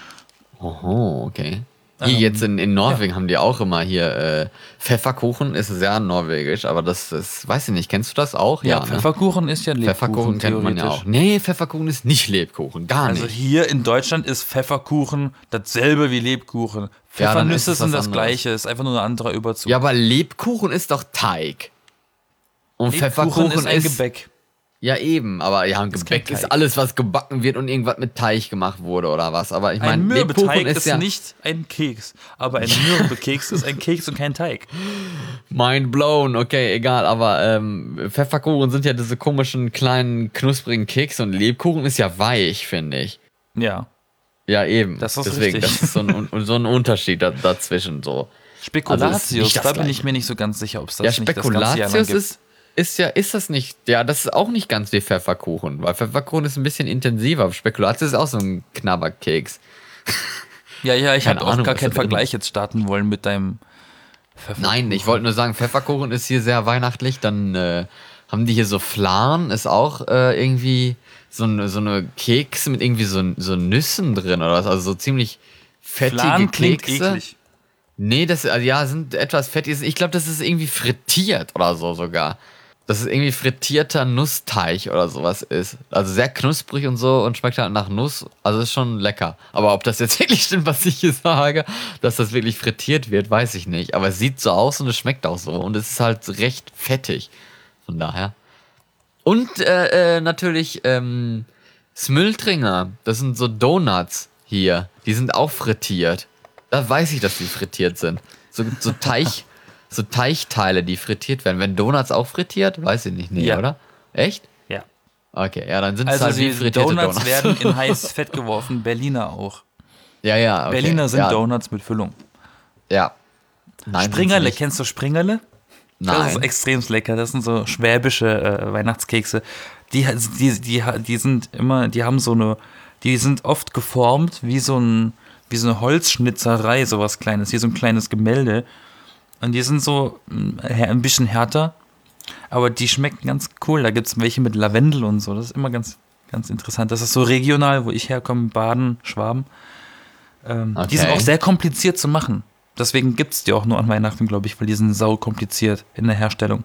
Oho, okay. Hier ähm, jetzt in, in Norwegen ja. haben die auch immer hier äh, Pfefferkuchen, ist sehr norwegisch, aber das, das, weiß ich nicht, kennst du das auch? Ja, ja Pfefferkuchen ne? ist ja Lebkuchen. Pfefferkuchen kennt man ja auch. Nee, Pfefferkuchen ist nicht Lebkuchen, gar nicht. Also hier in Deutschland ist Pfefferkuchen dasselbe wie Lebkuchen. Pfeffernüsse ja, sind das anderes. Gleiche, ist einfach nur ein anderer Überzug. Ja, aber Lebkuchen ist doch Teig. Und Lebkuchen Pfefferkuchen ist ein ist, Gebäck. Ja, eben, aber ja, ein Gebäck ist alles, was gebacken wird und irgendwas mit Teig gemacht wurde oder was. Aber ich meine, ein Mürbeteig ist, ist ja nicht ein Keks, aber ein Mürbekeks ist ein Keks und kein Teig. Mind blown, okay, egal, aber ähm, Pfefferkuchen sind ja diese komischen, kleinen, knusprigen Kekse und Lebkuchen ist ja weich, finde ich. Ja. Ja, eben. Das ist Deswegen, richtig. das ist so ein, so ein Unterschied da, dazwischen so. Spekulatius, also da bin ich mir nicht so ganz sicher, ob es das ja, nicht das ganze Jahr lang gibt. ist Ist ja, ist das nicht, ja, das ist auch nicht ganz wie Pfefferkuchen, weil Pfefferkuchen ist ein bisschen intensiver. Spekulatius ist auch so ein Knabberkeks. Ja, ja, ich habe auch gar keinen Vergleich jetzt starten wollen mit deinem Pfefferkuchen. Nein, ich wollte nur sagen, Pfefferkuchen ist hier sehr weihnachtlich, dann äh, haben die hier so Flan, ist auch äh, irgendwie so eine, so eine Keks mit irgendwie so, so Nüssen drin oder was, also so ziemlich fettige Flan klingt Kekse. Eklig. Nee, das, also ja, sind etwas fettig. Ich glaube, das ist irgendwie frittiert oder so sogar. Dass es irgendwie frittierter Nussteig oder sowas ist. Also sehr knusprig und so und schmeckt halt nach Nuss. Also ist schon lecker. Aber ob das jetzt wirklich stimmt, was ich hier sage, dass das wirklich frittiert wird, weiß ich nicht. Aber es sieht so aus und es schmeckt auch so. Und es ist halt recht fettig. Von daher. Und äh, äh, natürlich ähm, Smultringer. Das sind so Donuts hier. Die sind auch frittiert. Da weiß ich, dass die frittiert sind. So, so Teich... So Teichteile, die frittiert werden. Wenn Donuts auch frittiert, weiß ich nicht, nee, ja. oder? Echt? Ja. Okay, ja, dann sind es also halt wie frittierte Donuts. Donuts werden in heißes Fett geworfen, Berliner auch. Ja, ja, okay. Berliner sind ja. Donuts mit Füllung. Ja. Nein, Springerle, kennst du Springerle? Nein. Das ist extrem lecker. Das sind so schwäbische äh, Weihnachtskekse. Die, die, die, die sind immer, die haben so eine, die sind oft geformt wie so ein, wie so eine Holzschnitzerei, sowas Kleines, wie so ein kleines Gemälde. Und die sind so ein bisschen härter, aber die schmecken ganz cool. Da gibt es welche mit Lavendel und so. Das ist immer ganz, ganz interessant. Das ist so regional, wo ich herkomme, Baden, Schwaben. Ähm, okay. Die sind auch sehr kompliziert zu machen. Deswegen gibt es die auch nur an Weihnachten, glaube ich, weil die sind sau kompliziert in der Herstellung.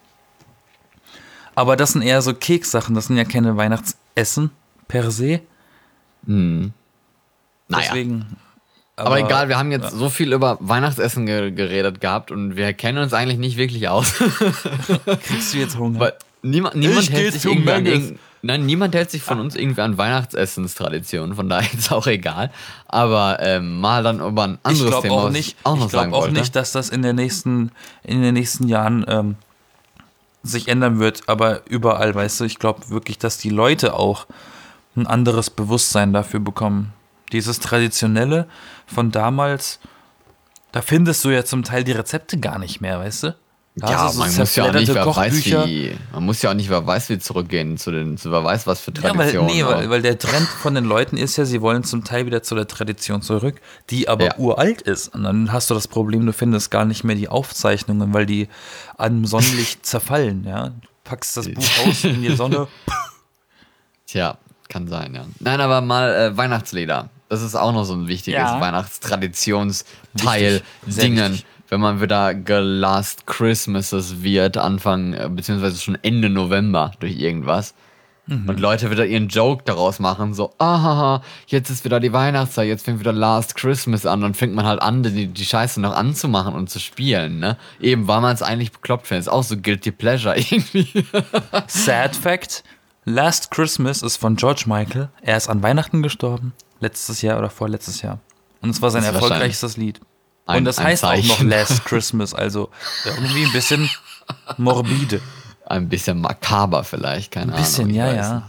Aber das sind eher so Kekssachen. Das sind ja keine Weihnachtsessen per se. Hm. Naja. Deswegen... Aber, aber egal, wir haben jetzt ja. so viel über Weihnachtsessen ge- geredet gehabt und wir kennen uns eigentlich nicht wirklich aus. Kriegst du jetzt Hunger? Weil niemand, niemand hält sich irgendwie an irgend, nein, niemand hält sich von uns irgendwie an Weihnachtsessenstraditionen, von daher ist es auch egal. Aber ähm, mal dann über ein anderes ich Thema, auch was nicht, ich auch noch ich sagen wollte. Ich glaube auch wollte. nicht, dass das in, der nächsten, in den nächsten Jahren ähm, sich ändern wird, aber überall, weißt du, ich glaube wirklich, dass die Leute auch ein anderes Bewusstsein dafür bekommen. Dieses Traditionelle von damals, da findest du ja zum Teil die Rezepte gar nicht mehr, weißt du? Da ja, so man muss ja auch nicht, wer weiß wie, man muss ja auch nicht, wer weiß wie zurückgehen zu den, zu wer weiß was für Traditionen. Ja, weil, nee, weil, weil der Trend von den Leuten ist ja, sie wollen zum Teil wieder zu der Tradition zurück, die aber ja. uralt ist. Und dann hast du das Problem, du findest gar nicht mehr die Aufzeichnungen, weil die am Sonnenlicht zerfallen, ja. Du packst das Buch aus in die Sonne. Tja, kann sein, ja. Nein, aber mal äh, Weihnachtslieder. Das ist auch noch so ein wichtiges ja. Weihnachtstraditionsteil, Dingen. Wenn man wieder Last Christmases wird, Anfang, äh, beziehungsweise schon Ende November durch irgendwas. Mhm. Und Leute wieder ihren Joke daraus machen, so, aha, jetzt ist wieder die Weihnachtszeit, jetzt fängt wieder Last Christmas an. Und fängt man halt an, die, die Scheiße noch anzumachen und zu spielen, ne? Eben, weil man es eigentlich bekloppt findet. Ist auch so Guilty Pleasure irgendwie. Sad Fact, Last Christmas ist von George Michael. Er ist an Weihnachten gestorben. Letztes Jahr oder vorletztes Jahr. Und es war sein erfolgreichstes Lied. Ein, und das heißt Zeichen. Auch noch Last Christmas, also irgendwie ein bisschen morbide. Ein bisschen makaber vielleicht, keine Ahnung. Ein bisschen, Ahnung, ja, ja.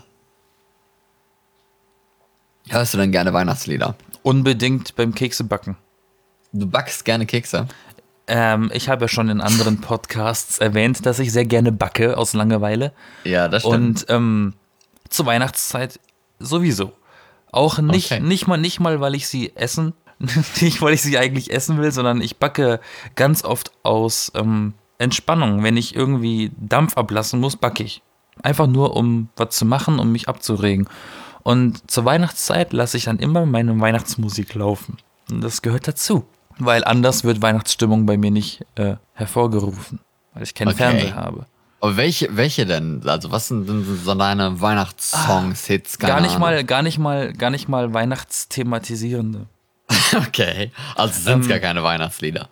Hörst du denn gerne Weihnachtslieder? Unbedingt beim Keksebacken. Du backst gerne Kekse? Ähm, ich habe ja schon in anderen Podcasts erwähnt, dass ich sehr gerne backe aus Langeweile. Ja, das stimmt. Und ähm, zur Weihnachtszeit sowieso. Auch nicht, okay. nicht, mal, nicht mal, weil ich sie essen nicht weil ich sie eigentlich essen will, sondern ich backe ganz oft aus ähm, Entspannung. Wenn ich irgendwie Dampf ablassen muss, backe ich. Einfach nur, um was zu machen, um mich abzuregen. Und zur Weihnachtszeit lasse ich dann immer meine Weihnachtsmusik laufen. Und das gehört dazu. Weil anders wird Weihnachtsstimmung bei mir nicht äh, hervorgerufen. Weil ich keinen Okay. Fernseher habe. Aber welche, welche denn? Also was sind denn so deine Weihnachtssongs, Hits? Keine Gar nicht Ahnung. mal, gar nicht mal, gar nicht mal weihnachtsthematisierende. Okay, also sind es Ähm, gar keine Weihnachtslieder.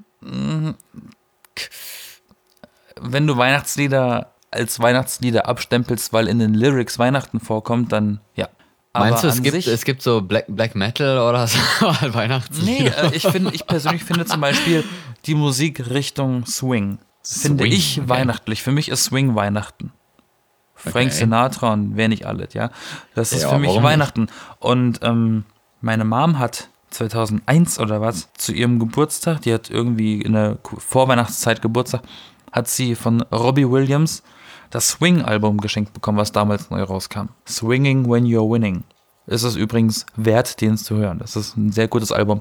Wenn du Weihnachtslieder als Weihnachtslieder abstempelst, weil in den Lyrics Weihnachten vorkommt, dann ja. Meinst du, Aber es an gibt, sich- es gibt so Black, Black Metal oder so Weihnachtslieder? Nee, äh, ich, finde, ich persönlich finde zum Beispiel die Musik Richtung Swing. Finde Swing, ich okay. weihnachtlich. Für mich ist Swing Weihnachten. Frank Okay. Sinatra und wer nicht alles, ja. Das ist Ja, für mich warum Weihnachten. Und ähm, meine Mom hat zweitausendeins oder was zu ihrem Geburtstag, die hat irgendwie in der Ku- Vorweihnachtszeit Geburtstag, hat sie von Robbie Williams das Swing-Album geschenkt bekommen, was damals neu rauskam. Swinging When You're Winning. Ist es übrigens wert, den zu hören. Das ist ein sehr gutes Album.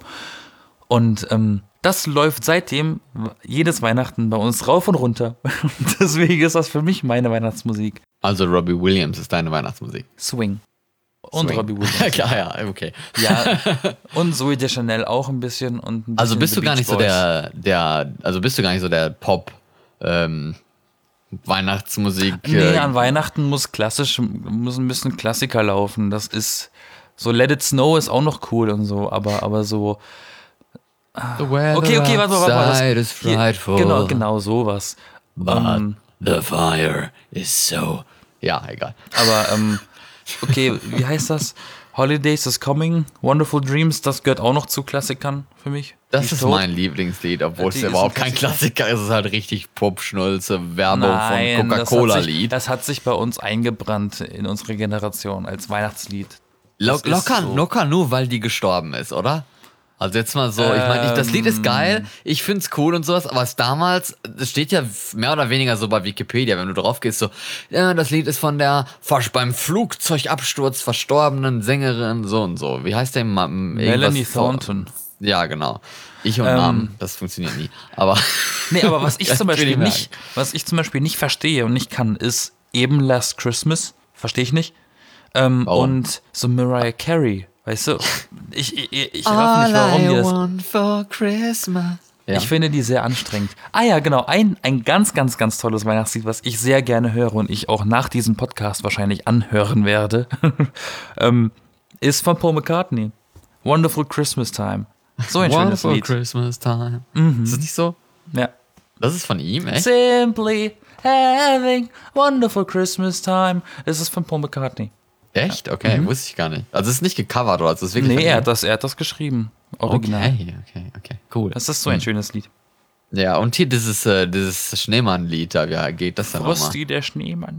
Und ähm, das läuft seitdem jedes Weihnachten bei uns rauf und runter. Deswegen ist das für mich meine Weihnachtsmusik. Also Robbie Williams ist deine Weihnachtsmusik. Swing. Und Swing. Robbie Williams. Ja, ja, okay. Ja, und Zoe Deschanel auch ein bisschen. Und ein Also bisschen bist The du gar Beach nicht so Boys. der, der, also bist du gar nicht so der Pop, ähm, Weihnachtsmusik. Nee, äh, an Weihnachten muss klassisch, muss ein bisschen Klassiker laufen. Das ist, so Let It Snow ist auch noch cool und so, aber, aber so, The weather okay, okay, warte mal, warte mal. outside Das, is frightful. genau, genau sowas. But Ähm, the fire is so. Ja, egal. aber, ähm, okay, wie heißt das? Holidays is Coming, Wonderful Dreams, das gehört auch noch zu Klassikern für mich. Die Das ist tot. mein Lieblingslied, obwohl Die es ist überhaupt ein kein Klassiker. Klassiker ist. Es ist halt richtig Popschnulze, Werbung Nein, von das hat sich- Coca-Cola-Lied. Das hat sich bei uns eingebrannt in unsere Generation als Weihnachtslied. Lo das ist locker, so. locker nur, weil die gestorben ist, oder? Also jetzt mal so, ich meine, ich- das Lied ist geil, ich find's cool und sowas, aber es damals, es steht ja mehr oder weniger so bei Wikipedia, wenn du drauf gehst, so, ja, das Lied ist von der vers- beim Flugzeugabsturz verstorbenen Sängerin so und so. Wie heißt der? Ma- irgendwas- Melanie Thornton. Ja, genau. Ich und Ähm, Namen, das funktioniert nie. Aber Nee, aber was ich Das zum will Beispiel ich merken. nicht, was ich zum Beispiel nicht verstehe und nicht kann, ist eben Last Christmas. Verstehe ich nicht. Ähm, Warum? und so Mariah Carey, weißt du? Ich, ich, ich, ich raff nicht, warum die das. want for Christmas. Ja. Ich finde die sehr anstrengend. Ah ja, genau. Ein, ein ganz, ganz, ganz tolles Weihnachtslied, was ich sehr gerne höre und ich auch nach diesem Podcast wahrscheinlich anhören werde, ähm, ist von Paul McCartney. Wonderful Christmas Time. So ein schönes Wonderful Lied. Christmas time. Ist das nicht so? Ja. Das ist von ihm, echt? Simply having wonderful Christmas time. Es ist von Paul McCartney. Echt? Okay, wusste ich gar nicht. Also es ist nicht gecovert, oder? Also es ist wirklich Nee, von er ihm? hat das, er hat das geschrieben. Original. Okay, okay, okay, cool. Das ist so ein schönes Lied. Ja, und hier dieses, äh, dieses Schneemann-Lied, da wie geht das dann nochmal? Frosty der Schneemann.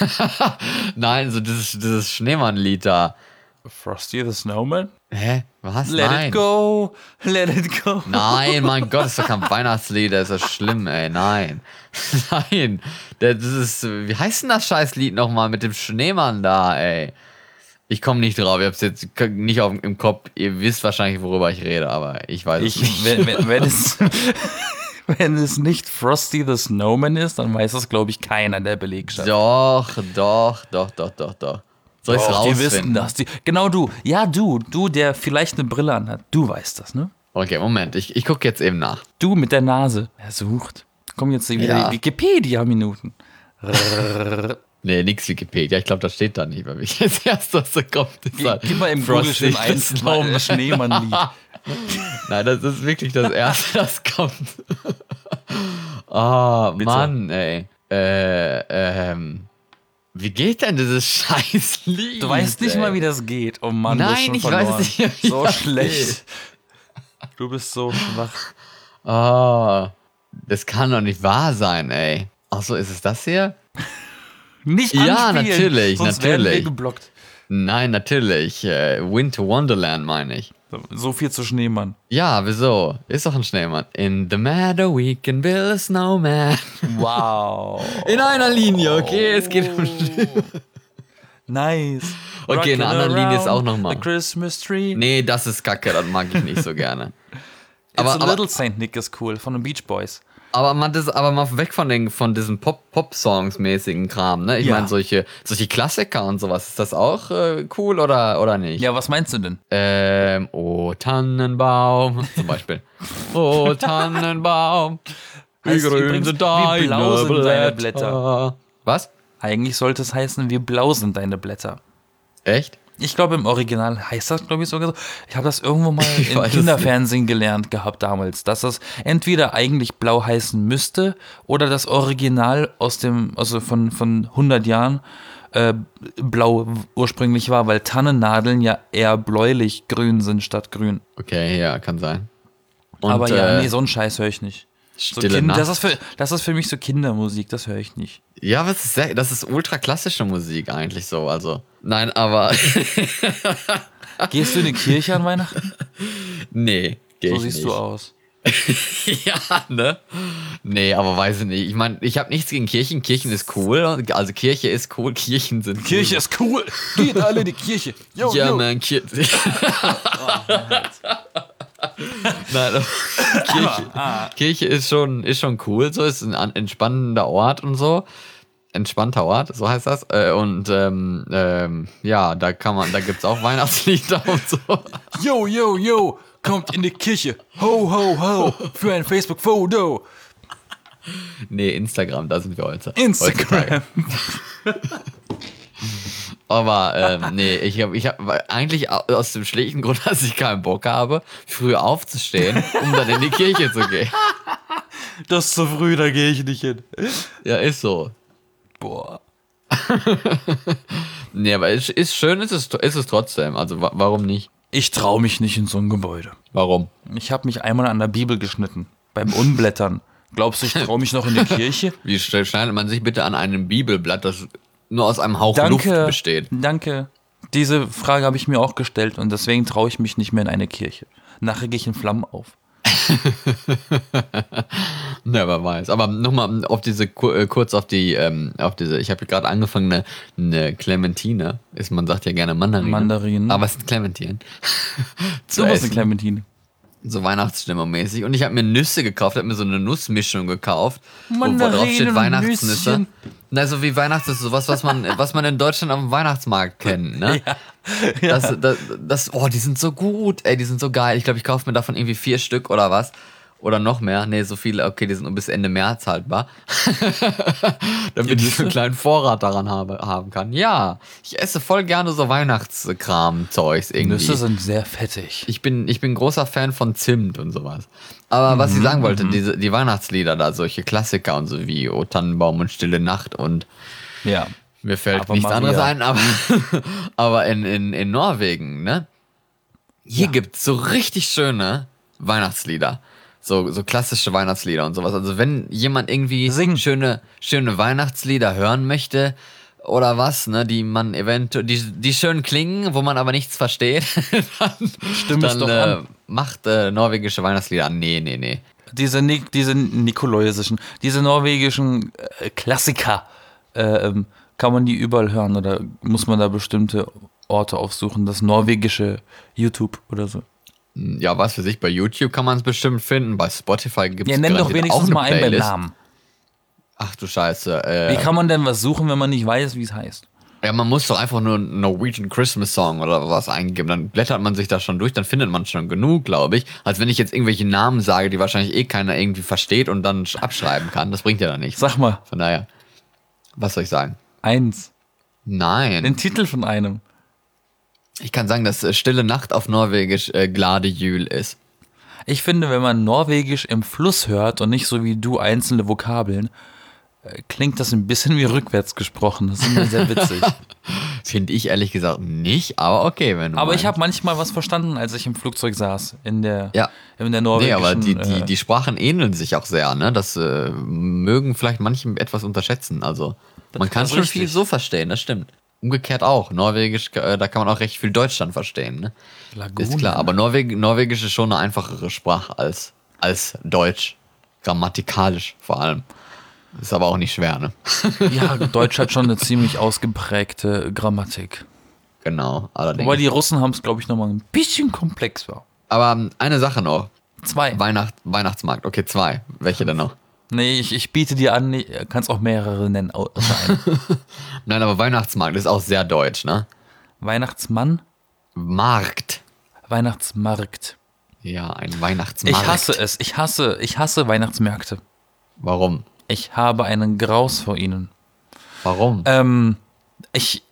Nein, so dieses, dieses Schneemann-Lied da. Frosty the Snowman. Hä? Was? Let Nein. it go, let it go. Nein, mein Gott, das ist doch kein Weihnachtslied, das ist doch schlimm, ey, nein. Nein, das ist, wie heißt denn das Scheißlied nochmal mit dem Schneemann da, ey? Ich komme nicht drauf, ich hab's jetzt nicht auf, im Kopf, ihr wisst wahrscheinlich, worüber ich rede, aber ich weiß es Ich, nicht. wenn, wenn, wenn, es, wenn es nicht Frosty the Snowman ist, dann weiß das, glaube ich, keiner der Belegschaft. Doch, doch, doch, doch, doch, doch. Soll ich's Doch, die rausfinden? wissen das. Die, genau du. Ja, du. Du, der vielleicht eine Brille anhat. Du weißt das, ne? Okay, Moment, ich, ich gucke jetzt eben nach. Du mit der Nase. Er sucht. Kommen jetzt wieder Ja. die Wikipedia-Minuten. Nee, nix Wikipedia, ich glaube, das steht da nicht, weil mich jetzt erst was so kommt. Ist Gib, halt gib mal im Google Frosty schon ein the Snowman. Schneemann-Lied. Nein, das ist wirklich das Erste, das kommt. Oh, Bitte. Mann, ey. Äh, ähm. Wie geht denn dieses scheiß Lied? Du weißt nicht ey? mal, wie das geht. Oh Mann, du hast Nein, schon ich verloren. weiß es nicht, wie So das schlecht. Du bist so schwach. Oh, das kann doch nicht wahr sein, ey. Ach so, ist es das hier? Nicht Ja, anspielen, natürlich, sonst werden wir natürlich. geblockt. Nein, natürlich. Äh, Winter Wonderland meine ich. So, so viel zu Schneemann. Ja, wieso? Ist doch ein Schneemann. In the meadow we can build a snowman. Wow. In einer Linie, okay? Es geht um Nice. Okay, eine andere Linie ist auch nochmal. The Christmas Tree. Nee, das ist kacke, das mag ich nicht so gerne. It's aber, a aber, Little Saint Nick ist cool, von den Beach Boys. Aber man das, aber mal weg von den, von diesem Pop, Pop-Songs-mäßigen Kram, ne? Ich Ja. meine, solche, solche Klassiker und sowas, ist das auch äh, cool oder, oder nicht? Ja, was meinst du denn? Ähm, oh Tannenbaum, zum Beispiel. Oh Tannenbaum, wie Heißt grün übrigens, sind wie deine blau sind deine Blätter. Blätter. Was? Eigentlich sollte es heißen, wie blau sind deine Blätter. Echt? Ich glaube, im Original heißt das, glaube ich, sogar so. Ich habe das irgendwo mal Ich im weiß es Kinderfernsehen gelernt gehabt damals, dass das entweder eigentlich blau heißen müsste oder das Original aus dem, also von, von hundert Jahren äh, blau ursprünglich war, weil Tannennadeln ja eher bläulich grün sind statt grün. Okay, ja, kann sein. Und, Aber ja, äh, nee, so einen Scheiß höre ich nicht. So Stille kind, Nacht. das, ist für, das ist für mich so Kindermusik, das höre ich nicht. Ja, aber das ist, sehr, das ist ultra klassische Musik eigentlich so, also. Nein, aber. Gehst du in die Kirche an Weihnachten? Nee, geh So ich siehst nicht. du aus. Ja, ne? Nee, aber weiß ich nicht. Ich meine, ich habe nichts gegen Kirchen. Kirchen ist cool. Also Kirche ist cool, Kirchen sind cool. Kirche ist cool. Geht alle in die Kirche. Yo, Ja, yo. man, Kirche. Nein, aber Kirche, Kirche ist schon, ist schon cool. So ist ein an- entspannender Ort und so. Entspannter Ort, so heißt das. Äh, Und ähm, ähm, ja, da kann man, da gibt's auch Weihnachtslieder und so. Yo, yo, yo. Kommt in die Kirche. Ho, ho, ho. Für ein Facebook-Foto. Nee, Instagram, da sind wir heute. Instagram. Heutzutage. Aber ähm, nee, ich habe ich hab, eigentlich aus dem schlechten Grund, dass ich keinen Bock habe, früh aufzustehen, um dann in die Kirche zu gehen. Das ist zu früh, da gehe ich nicht hin. Ja, ist so. Boah. Nee, aber ist, ist schön, ist es, ist es trotzdem. Also wa warum nicht? Ich traue mich nicht in so ein Gebäude. Warum? Ich habe mich einmal an der Bibel geschnitten. Beim Unblättern. Glaubst du, ich traue mich noch in die Kirche? Wie schneidet man sich bitte an einem Bibelblatt, das nur aus einem Hauch Luft Danke. besteht? Danke. Diese Frage habe ich mir auch gestellt und deswegen traue ich mich nicht mehr in eine Kirche. Nachher gehe ich in Flammen auf. Ja, wer weiß. Aber nochmal auf diese, äh, kurz auf die, ähm, auf diese, ich habe gerade angefangen, eine, eine Clementine, ist, man sagt ja gerne Mandarine. Mandarinen. Aber es sind Clementinen. zu So was essen. eine Clementine. So Weihnachtsstimmung-mäßig. Und ich habe mir Nüsse gekauft, habe mir so eine Nussmischung gekauft, wo, wo Mandarinen drauf steht und Weihnachtsnüsse. Nüsschen. Na, so wie Weihnachtsnüsse, sowas, was man, was man in Deutschland auf dem Weihnachtsmarkt kennt, ne? Ja. Das, das, das, oh, die sind so gut, ey, die sind so geil. Ich glaube, ich kaufe mir davon irgendwie vier Stück oder was. Oder noch mehr. Nee, so viele, okay, die sind nur bis Ende März haltbar. Damit ich so einen kleinen Vorrat daran habe, haben kann. Ja, ich esse voll gerne so Weihnachtskram-Zeugs irgendwie. Nüsse sind sehr fettig. Ich bin, ich bin großer Fan von Zimt und sowas. Aber was ich sagen wollte, diese, die Weihnachtslieder da, solche Klassiker und so wie O Tannenbaum und Stille Nacht und Ja. mir fällt Aber nichts Maria. anderes ein, aber, aber in, in, in Norwegen, ne? Hier Ja. gibt's so richtig schöne Weihnachtslieder. So, so klassische Weihnachtslieder und sowas. Also wenn jemand irgendwie Singen. schöne, schöne Weihnachtslieder hören möchte oder was, ne, die man eventuell, die, die schön klingen, wo man aber nichts versteht, dann, Stimm es dann doch äh, an. macht äh, norwegische Weihnachtslieder an. Nee, nee, nee. Diese, Nik diese nikolaisischen, diese norwegischen äh, Klassiker, äh, ähm, kann man die überall hören oder muss man da bestimmte Orte aufsuchen? Das norwegische YouTube oder so. Ja, was für sich, bei YouTube kann man es bestimmt finden, bei Spotify gibt es Ja, nenn doch wenigstens mal einen beim Namen. Ach du Scheiße. Äh, Wie kann man denn was suchen, wenn man nicht weiß, wie es heißt? Ja, man muss doch einfach nur Norwegian Christmas Song oder was eingeben. Dann blättert man sich da schon durch, dann findet man schon genug, glaube ich. Als wenn ich jetzt irgendwelche Namen sage, die wahrscheinlich eh keiner irgendwie versteht und dann abschreiben kann. Das bringt ja dann nichts. Sag mal, Von daher, was soll ich sagen? eins. Nein. Den Titel von einem. Ich kann sagen, dass äh, Stille Nacht auf Norwegisch äh, Glade Jul ist. Ich finde, wenn man Norwegisch im Fluss hört und nicht so wie du einzelne Vokabeln, äh, klingt das ein bisschen wie rückwärts gesprochen. Das ist immer sehr witzig. Finde ich ehrlich gesagt nicht, aber okay, wenn du Aber ich meinst. habe manchmal was verstanden, als ich im Flugzeug saß. In der, Ja. in der Nee, norwegischen... aber die, die, äh, die Sprachen ähneln sich auch sehr, ne? Das äh, mögen vielleicht manche etwas unterschätzen. Also, man kann ist schon richtig. viel so verstehen, das stimmt. Umgekehrt auch. Norwegisch, äh, da kann man auch recht viel Deutsch dann verstehen, ne? Lagune. Ist klar, aber Norweg, Norwegisch ist schon eine einfachere Sprache als, als Deutsch. Grammatikalisch vor allem. Ist aber auch nicht schwer, ne? Ja, Deutsch hat schon eine ziemlich ausgeprägte Grammatik. Genau, allerdings. Wobei die Russen haben es, glaube ich, nochmal ein bisschen komplexer. Aber ähm, eine Sache noch. Zwei. Weihnacht, Weihnachtsmarkt. Okay, zwei. Welche denn noch? Nee, ich, ich biete dir an, nee, kannst auch mehrere nennen. außer einen. Nein, aber Weihnachtsmarkt ist auch sehr deutsch, ne? Weihnachtsmann, Markt. Weihnachtsmarkt. Ja, ein Weihnachtsmarkt. Ich hasse es. Ich hasse, ich hasse Weihnachtsmärkte. Warum? Ich habe einen Graus vor ihnen. Warum? Ähm, ich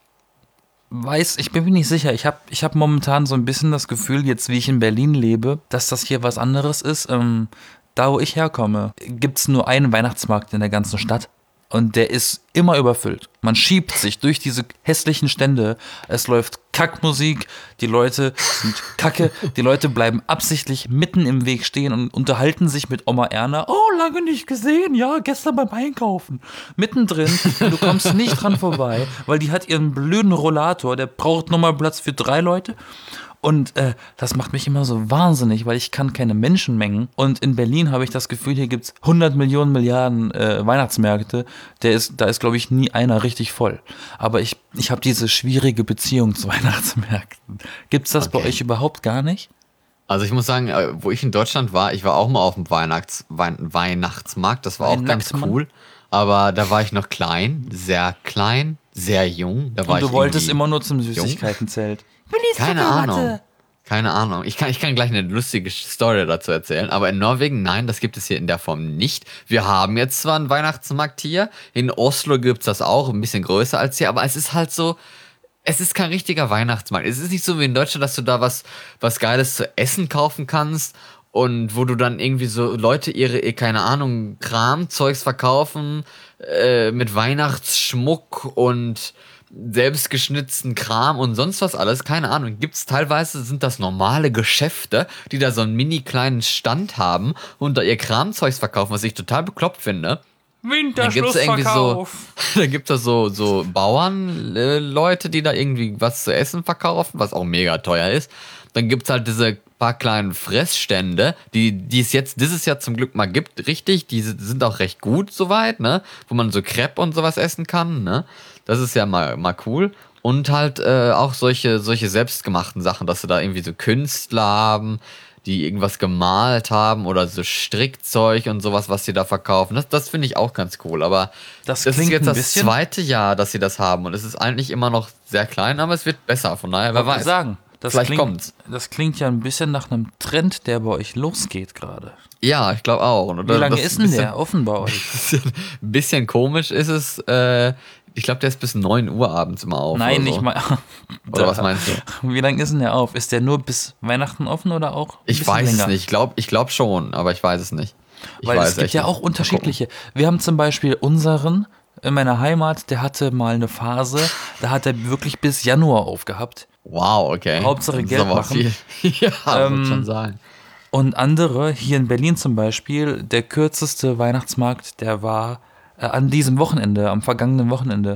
weiß, ich bin mir nicht sicher. Ich habe ich hab momentan so ein bisschen das Gefühl, jetzt wie ich in Berlin lebe, dass das hier was anderes ist. Ähm, da, wo ich herkomme, gibt es nur einen Weihnachtsmarkt in der ganzen Stadt. Und der ist immer überfüllt. Man schiebt sich durch diese hässlichen Stände. Es läuft Kackmusik. Die Leute sind kacke. Die Leute bleiben absichtlich mitten im Weg stehen und unterhalten sich mit Oma Erna. Oh, lange nicht gesehen. Ja, gestern beim Einkaufen. Mittendrin. Du kommst nicht dran vorbei, weil die hat ihren blöden Rollator. Der braucht nochmal Platz für drei Leute. Und äh, das macht mich immer so wahnsinnig, weil ich kann keine Menschenmengen. Und in Berlin habe ich das Gefühl, hier gibt es hundert Millionen Milliarden äh, Weihnachtsmärkte. Der ist, da ist, glaube ich, nie einer richtig voll. Aber ich, ich habe diese schwierige Beziehung zu Weihnachtsmärkten. Gibt es das Okay. bei euch überhaupt gar nicht? Also ich muss sagen, äh, wo ich in Deutschland war, ich war auch mal auf dem Weihnachts Wein Weihnachtsmarkt. Das war auch ganz Weihnachtsmann? cool. Aber da war ich noch klein, sehr klein, sehr jung. Da war Und du ich wolltest irgendwie- immer nur zum Süßigkeiten-Zelt. Keine Ahnung. Keine Ahnung. Ich kann, ich kann gleich eine lustige Story dazu erzählen. Aber in Norwegen, nein, das gibt es hier in der Form nicht. Wir haben jetzt zwar einen Weihnachtsmarkt hier. In Oslo gibt es das auch, ein bisschen größer als hier. Aber es ist halt so, es ist kein richtiger Weihnachtsmarkt. Es ist nicht so wie in Deutschland, dass du da was, was Geiles zu essen kaufen kannst. Und wo du dann irgendwie so Leute ihre, eh, keine Ahnung, Kramzeugs verkaufen äh, mit Weihnachtsschmuck und selbstgeschnitzten Kram und sonst was alles, keine Ahnung. Gibt's teilweise, sind das normale Geschäfte, die da so einen mini kleinen Stand haben und da ihr Kramzeugs verkaufen, was ich total bekloppt finde. Dann gibt's da irgendwie so, da gibt's da so, so Bauernleute, äh, Leute, die da irgendwie was zu essen verkaufen, was auch mega teuer ist. Dann gibt's halt diese paar kleinen Fressstände, die, die es jetzt dieses Jahr zum Glück mal gibt, richtig. Die sind auch recht gut soweit, ne? Wo man so Crepe und sowas essen kann, ne? Das ist ja mal, mal cool. Und halt äh, auch solche, solche selbstgemachten Sachen, dass sie da irgendwie so Künstler haben, die irgendwas gemalt haben oder so Strickzeug und sowas, was sie da verkaufen. Das, das finde ich auch ganz cool. Aber Das das ist klingt jetzt ein das bisschen- zweite Jahr, dass sie das haben. Und es ist eigentlich immer noch sehr klein, aber es wird besser. Von daher, wer Wollte weiß. sagen, das Vielleicht klingt, kommt's. Das klingt ja ein bisschen nach einem Trend, der bei euch losgeht gerade. Ja, ich glaube auch. Und Wie lange das ist denn bisschen- der offen bei euch? Bisschen, bisschen komisch ist es. Äh, ich glaube, der ist bis neun Uhr abends immer auf. Nein, oder so. nicht mal. Oder was meinst du? Wie lange ist denn der auf? Ist der nur bis Weihnachten offen oder auch? ein Ich bisschen weiß länger? es nicht. Ich glaube ich glaub schon, aber ich weiß es nicht. Ich Weil weiß es gibt echt ja nicht. auch unterschiedliche. Wir haben zum Beispiel unseren in meiner Heimat, der hatte mal eine Phase, da hat er wirklich bis Januar aufgehabt. Wow, okay. Hauptsache Das ist Geld aber machen. Viel. ja, Ähm, muss schon sagen. Und andere, hier in Berlin zum Beispiel, der kürzeste Weihnachtsmarkt, der war äh, an diesem Wochenende, am vergangenen Wochenende.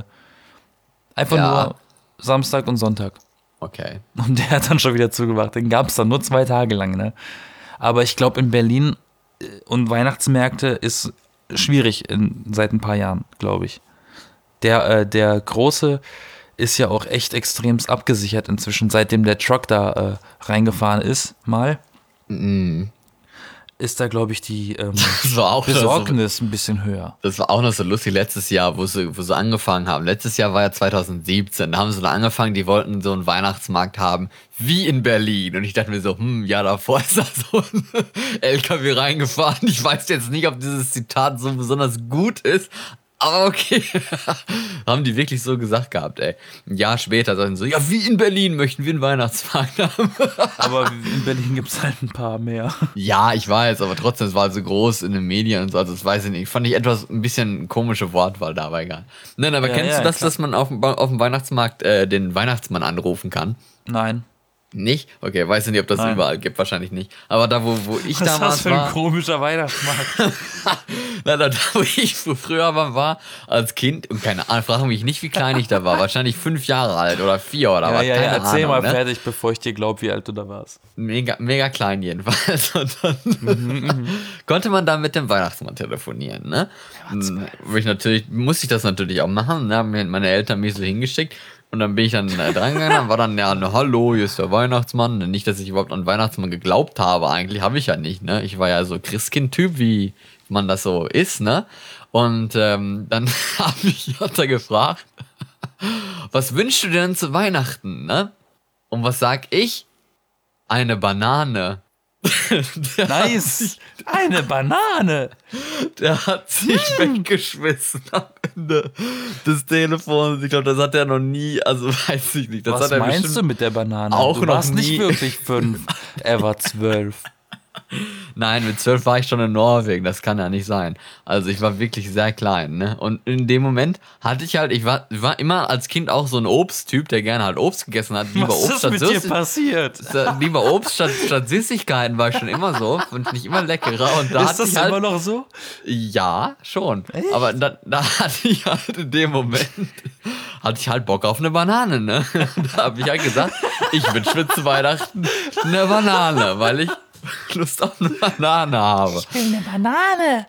Einfach Ja. nur Samstag und Sonntag. Okay. Und der hat dann schon wieder zugemacht. Den gab es dann nur zwei Tage lang. Ne? Aber ich glaube, in Berlin äh, und Weihnachtsmärkte ist schwierig in, seit ein paar Jahren, glaube ich. Der, äh, der große ist ja auch echt extremst abgesichert inzwischen, seitdem der Truck da äh, reingefahren ist, mal. Mm. Ist da, glaube ich, die ähm, Das war auch so, Besorgnis ein bisschen höher. das war auch noch so lustig letztes Jahr, wo sie, wo sie angefangen haben. Letztes Jahr war ja zwanzig siebzehn. Da haben sie dann angefangen, die wollten so einen Weihnachtsmarkt haben, wie in Berlin. Und ich dachte mir so, hm, ja, davor ist da so ein L K W reingefahren. Ich weiß jetzt nicht, ob dieses Zitat so besonders gut ist. Aber okay. Haben die wirklich so gesagt gehabt, ey. Ein Jahr später sagen sie so, ja, wie in Berlin möchten wir einen Weihnachtsmarkt haben. Aber in Berlin gibt es halt ein paar mehr. Ja, ich weiß, aber trotzdem, es war so groß in den Medien und so, also das weiß ich nicht. Fand ich etwas, ein bisschen komische Wortwahl dabei, egal. Nein, aber Ja, kennst ja, du das, klar. dass man auf, dem Ba- auf dem Weihnachtsmarkt äh, den Weihnachtsmann anrufen kann? Nein. Nicht? Okay, weiß ich nicht, ob das Nein. überall gibt, wahrscheinlich nicht. Aber da, wo, wo ich damals war, komischer Weihnachtsmarkt? na, da, da, wo ich fr- früher mal war, als Kind, und keine Ahnung, frage mich nicht, wie klein ich da war, wahrscheinlich fünf Jahre alt oder vier oder Ja, was, ja, keine ja, erzähl Ahnung, mal ne? fertig, bevor ich dir glaube, wie alt du da warst. Mega, mega klein jedenfalls. Und dann Mhm, konnte man da mit dem Weihnachtsmann telefonieren, ne? Hm, wo ich natürlich, musste ich das natürlich auch machen, ne? Haben mir meine Eltern mich so hingeschickt. Und Und dann bin ich dann äh, dran gegangen, dann war dann, ja, ne, hallo, hier ist der Weihnachtsmann. Nicht, dass ich überhaupt an Weihnachtsmann geglaubt habe, eigentlich habe ich ja nicht, ne? Ich war ja so Christkind-Typ, wie man das so ist, ne? Und ähm, dann habe ich, hat er gefragt, was wünschst du dir denn zu Weihnachten, ne? Und was sag ich? Eine Banane. Nice. Eine Banane. Der hat sich hm. weggeschmissen am Ende des Telefons. Ich glaube, das hat er noch nie, also weiß ich nicht. Das Was hat er meinst du mit der Banane? Auch du noch warst nie. nicht wirklich fünf, er war zwölf. Nein, mit zwölf war ich schon in Norwegen, das kann ja nicht sein. Also ich war wirklich sehr klein, ne? Und in dem Moment hatte ich halt, ich war, ich war immer als Kind auch so ein Obsttyp, der gerne halt Obst gegessen hat. Lieber Was Obst ist statt mit dir Süß- passiert? Lieber Obst statt, statt Süßigkeiten war ich schon immer so. Fand ich nicht immer leckerer. Und da Ist hatte das ich halt, immer noch so? Ja, schon. Echt? Aber da, da hatte ich halt in dem Moment, hatte ich halt Bock auf eine Banane, ne? Da habe ich halt gesagt, ich wünsche mir zu Weihnachten eine Banane, weil ich Lust auf eine Banane habe. Ich will eine Banane.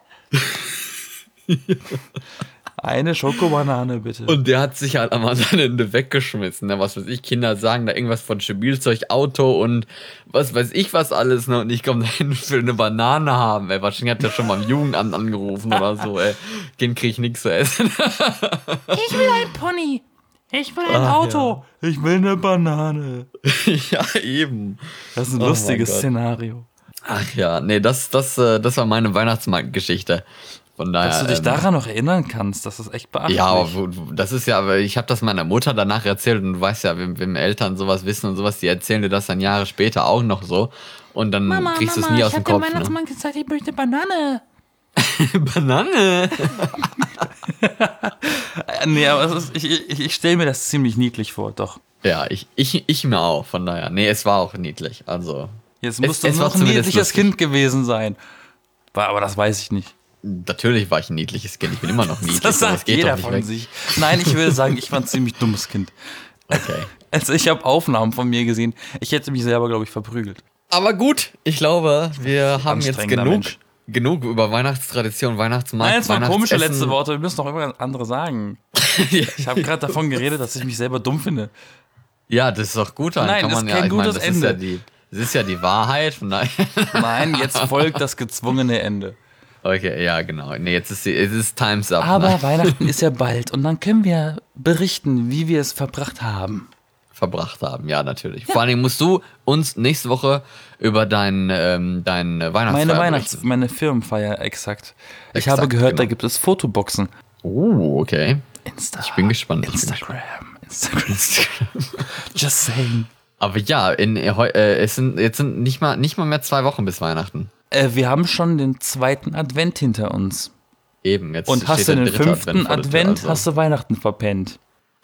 Eine Schokobanane, bitte. Und der hat sich halt am anderen Ende weggeschmissen. Ne? Was weiß ich, Kinder sagen da irgendwas von Spielzeug, Auto und was weiß ich was alles. Ne? Und ich komme dahin und will eine Banane haben. Ey. Wahrscheinlich hat er schon mal im Jugendamt angerufen oder so. Ey. Den krieg ich nichts zu essen. Ich will ein Pony. Ich will ein Ach, Auto. Ich will eine Banane. Ja, eben. Das ist ein Oh lustiges mein Gott. Szenario. Ach ja, nee, das, das, äh, das war meine Weihnachtsmarktgeschichte. Von daher. Dass du dich ähm, daran noch erinnern kannst, das ist echt beachtlich. Ja, aber wo- wo- das ist ja, aber ich habe das meiner Mutter danach erzählt und du weißt ja, wenn, wenn Eltern sowas wissen und sowas, die erzählen dir das dann Jahre später auch noch so und dann Mama, kriegst du es Mama, nie ich aus dem hab dem Kopf. Ne? Weihnachtsmann gesagt, ich möchte Banane. Banane. Äh, nee, aber es ist, ich, ich, ich stelle mir das ziemlich niedlich vor, doch. Ja, ich, ich, ich mir auch, von daher. Nee, es war auch niedlich, also. Jetzt Es- muss das es war noch ein zumindest niedliches lustig. Kind gewesen sein. War, aber das weiß ich nicht. Natürlich war ich ein niedliches Kind, ich bin immer noch niedlich. Das aber es sagt geht jeder doch nicht von weg. sich. Nein, ich würde sagen, ich war ein ziemlich dummes Kind. Okay. Also ich habe Aufnahmen von mir gesehen. Ich hätte mich selber, glaube ich, verprügelt. Aber gut, ich glaube, wir haben jetzt Anstrengender genug, Mensch. genug über Weihnachtstradition, Weihnachtsmarkt, Nein, jetzt mal komische Weihnachtsessen. letzte Worte. Wir müssen noch immer andere sagen. Ich habe gerade davon geredet, dass ich mich selber dumm finde. Ja, das ist doch gut. Dann Nein, kann ist man kein ja, ich meine, gutes das ist ja Ende. die, das ist ja die Wahrheit. Von daher. Nein, jetzt folgt das gezwungene Ende. Okay, ja, genau. Nee, jetzt ist die, es ist Time's up. Aber ne? Weihnachten ist ja bald und dann können wir berichten, wie wir es verbracht haben. Verbracht haben, ja, natürlich. Vor allen Dingen musst du uns nächste Woche über dein, ähm, dein Weihnachtsfeier Meine Weihnachts-, berichten. meine Firmenfeier, exakt. Ich Exakt, habe gehört, genau. da gibt es Fotoboxen. Oh, okay. Insta. Ich bin gespannt. Ich bin gespannt. Instagram. Instagram. Just saying. Aber ja, in, äh, heu- äh, es sind jetzt sind nicht mal, nicht mal mehr zwei Wochen bis Weihnachten. Äh, wir haben schon den zweiten Advent hinter uns. Eben, jetzt Und hast steht du der den dritte fünften vor der Tür, Advent, also. hast du Weihnachten verpennt.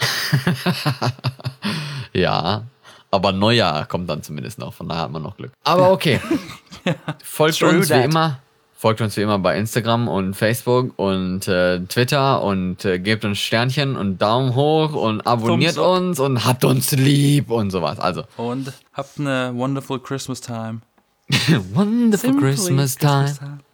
Ja, aber Neujahr kommt dann zumindest noch, von daher hat man noch Glück. Aber okay. Folgt True uns wie that. immer. Folgt uns wie immer bei Instagram und Facebook und äh, Twitter und äh, gebt uns Sternchen und Daumen hoch und abonniert Thumbs up. uns und habt uns lieb und sowas. Also, Und habt eine wonderful Christmas time. wonderful Simply Christmas time. time.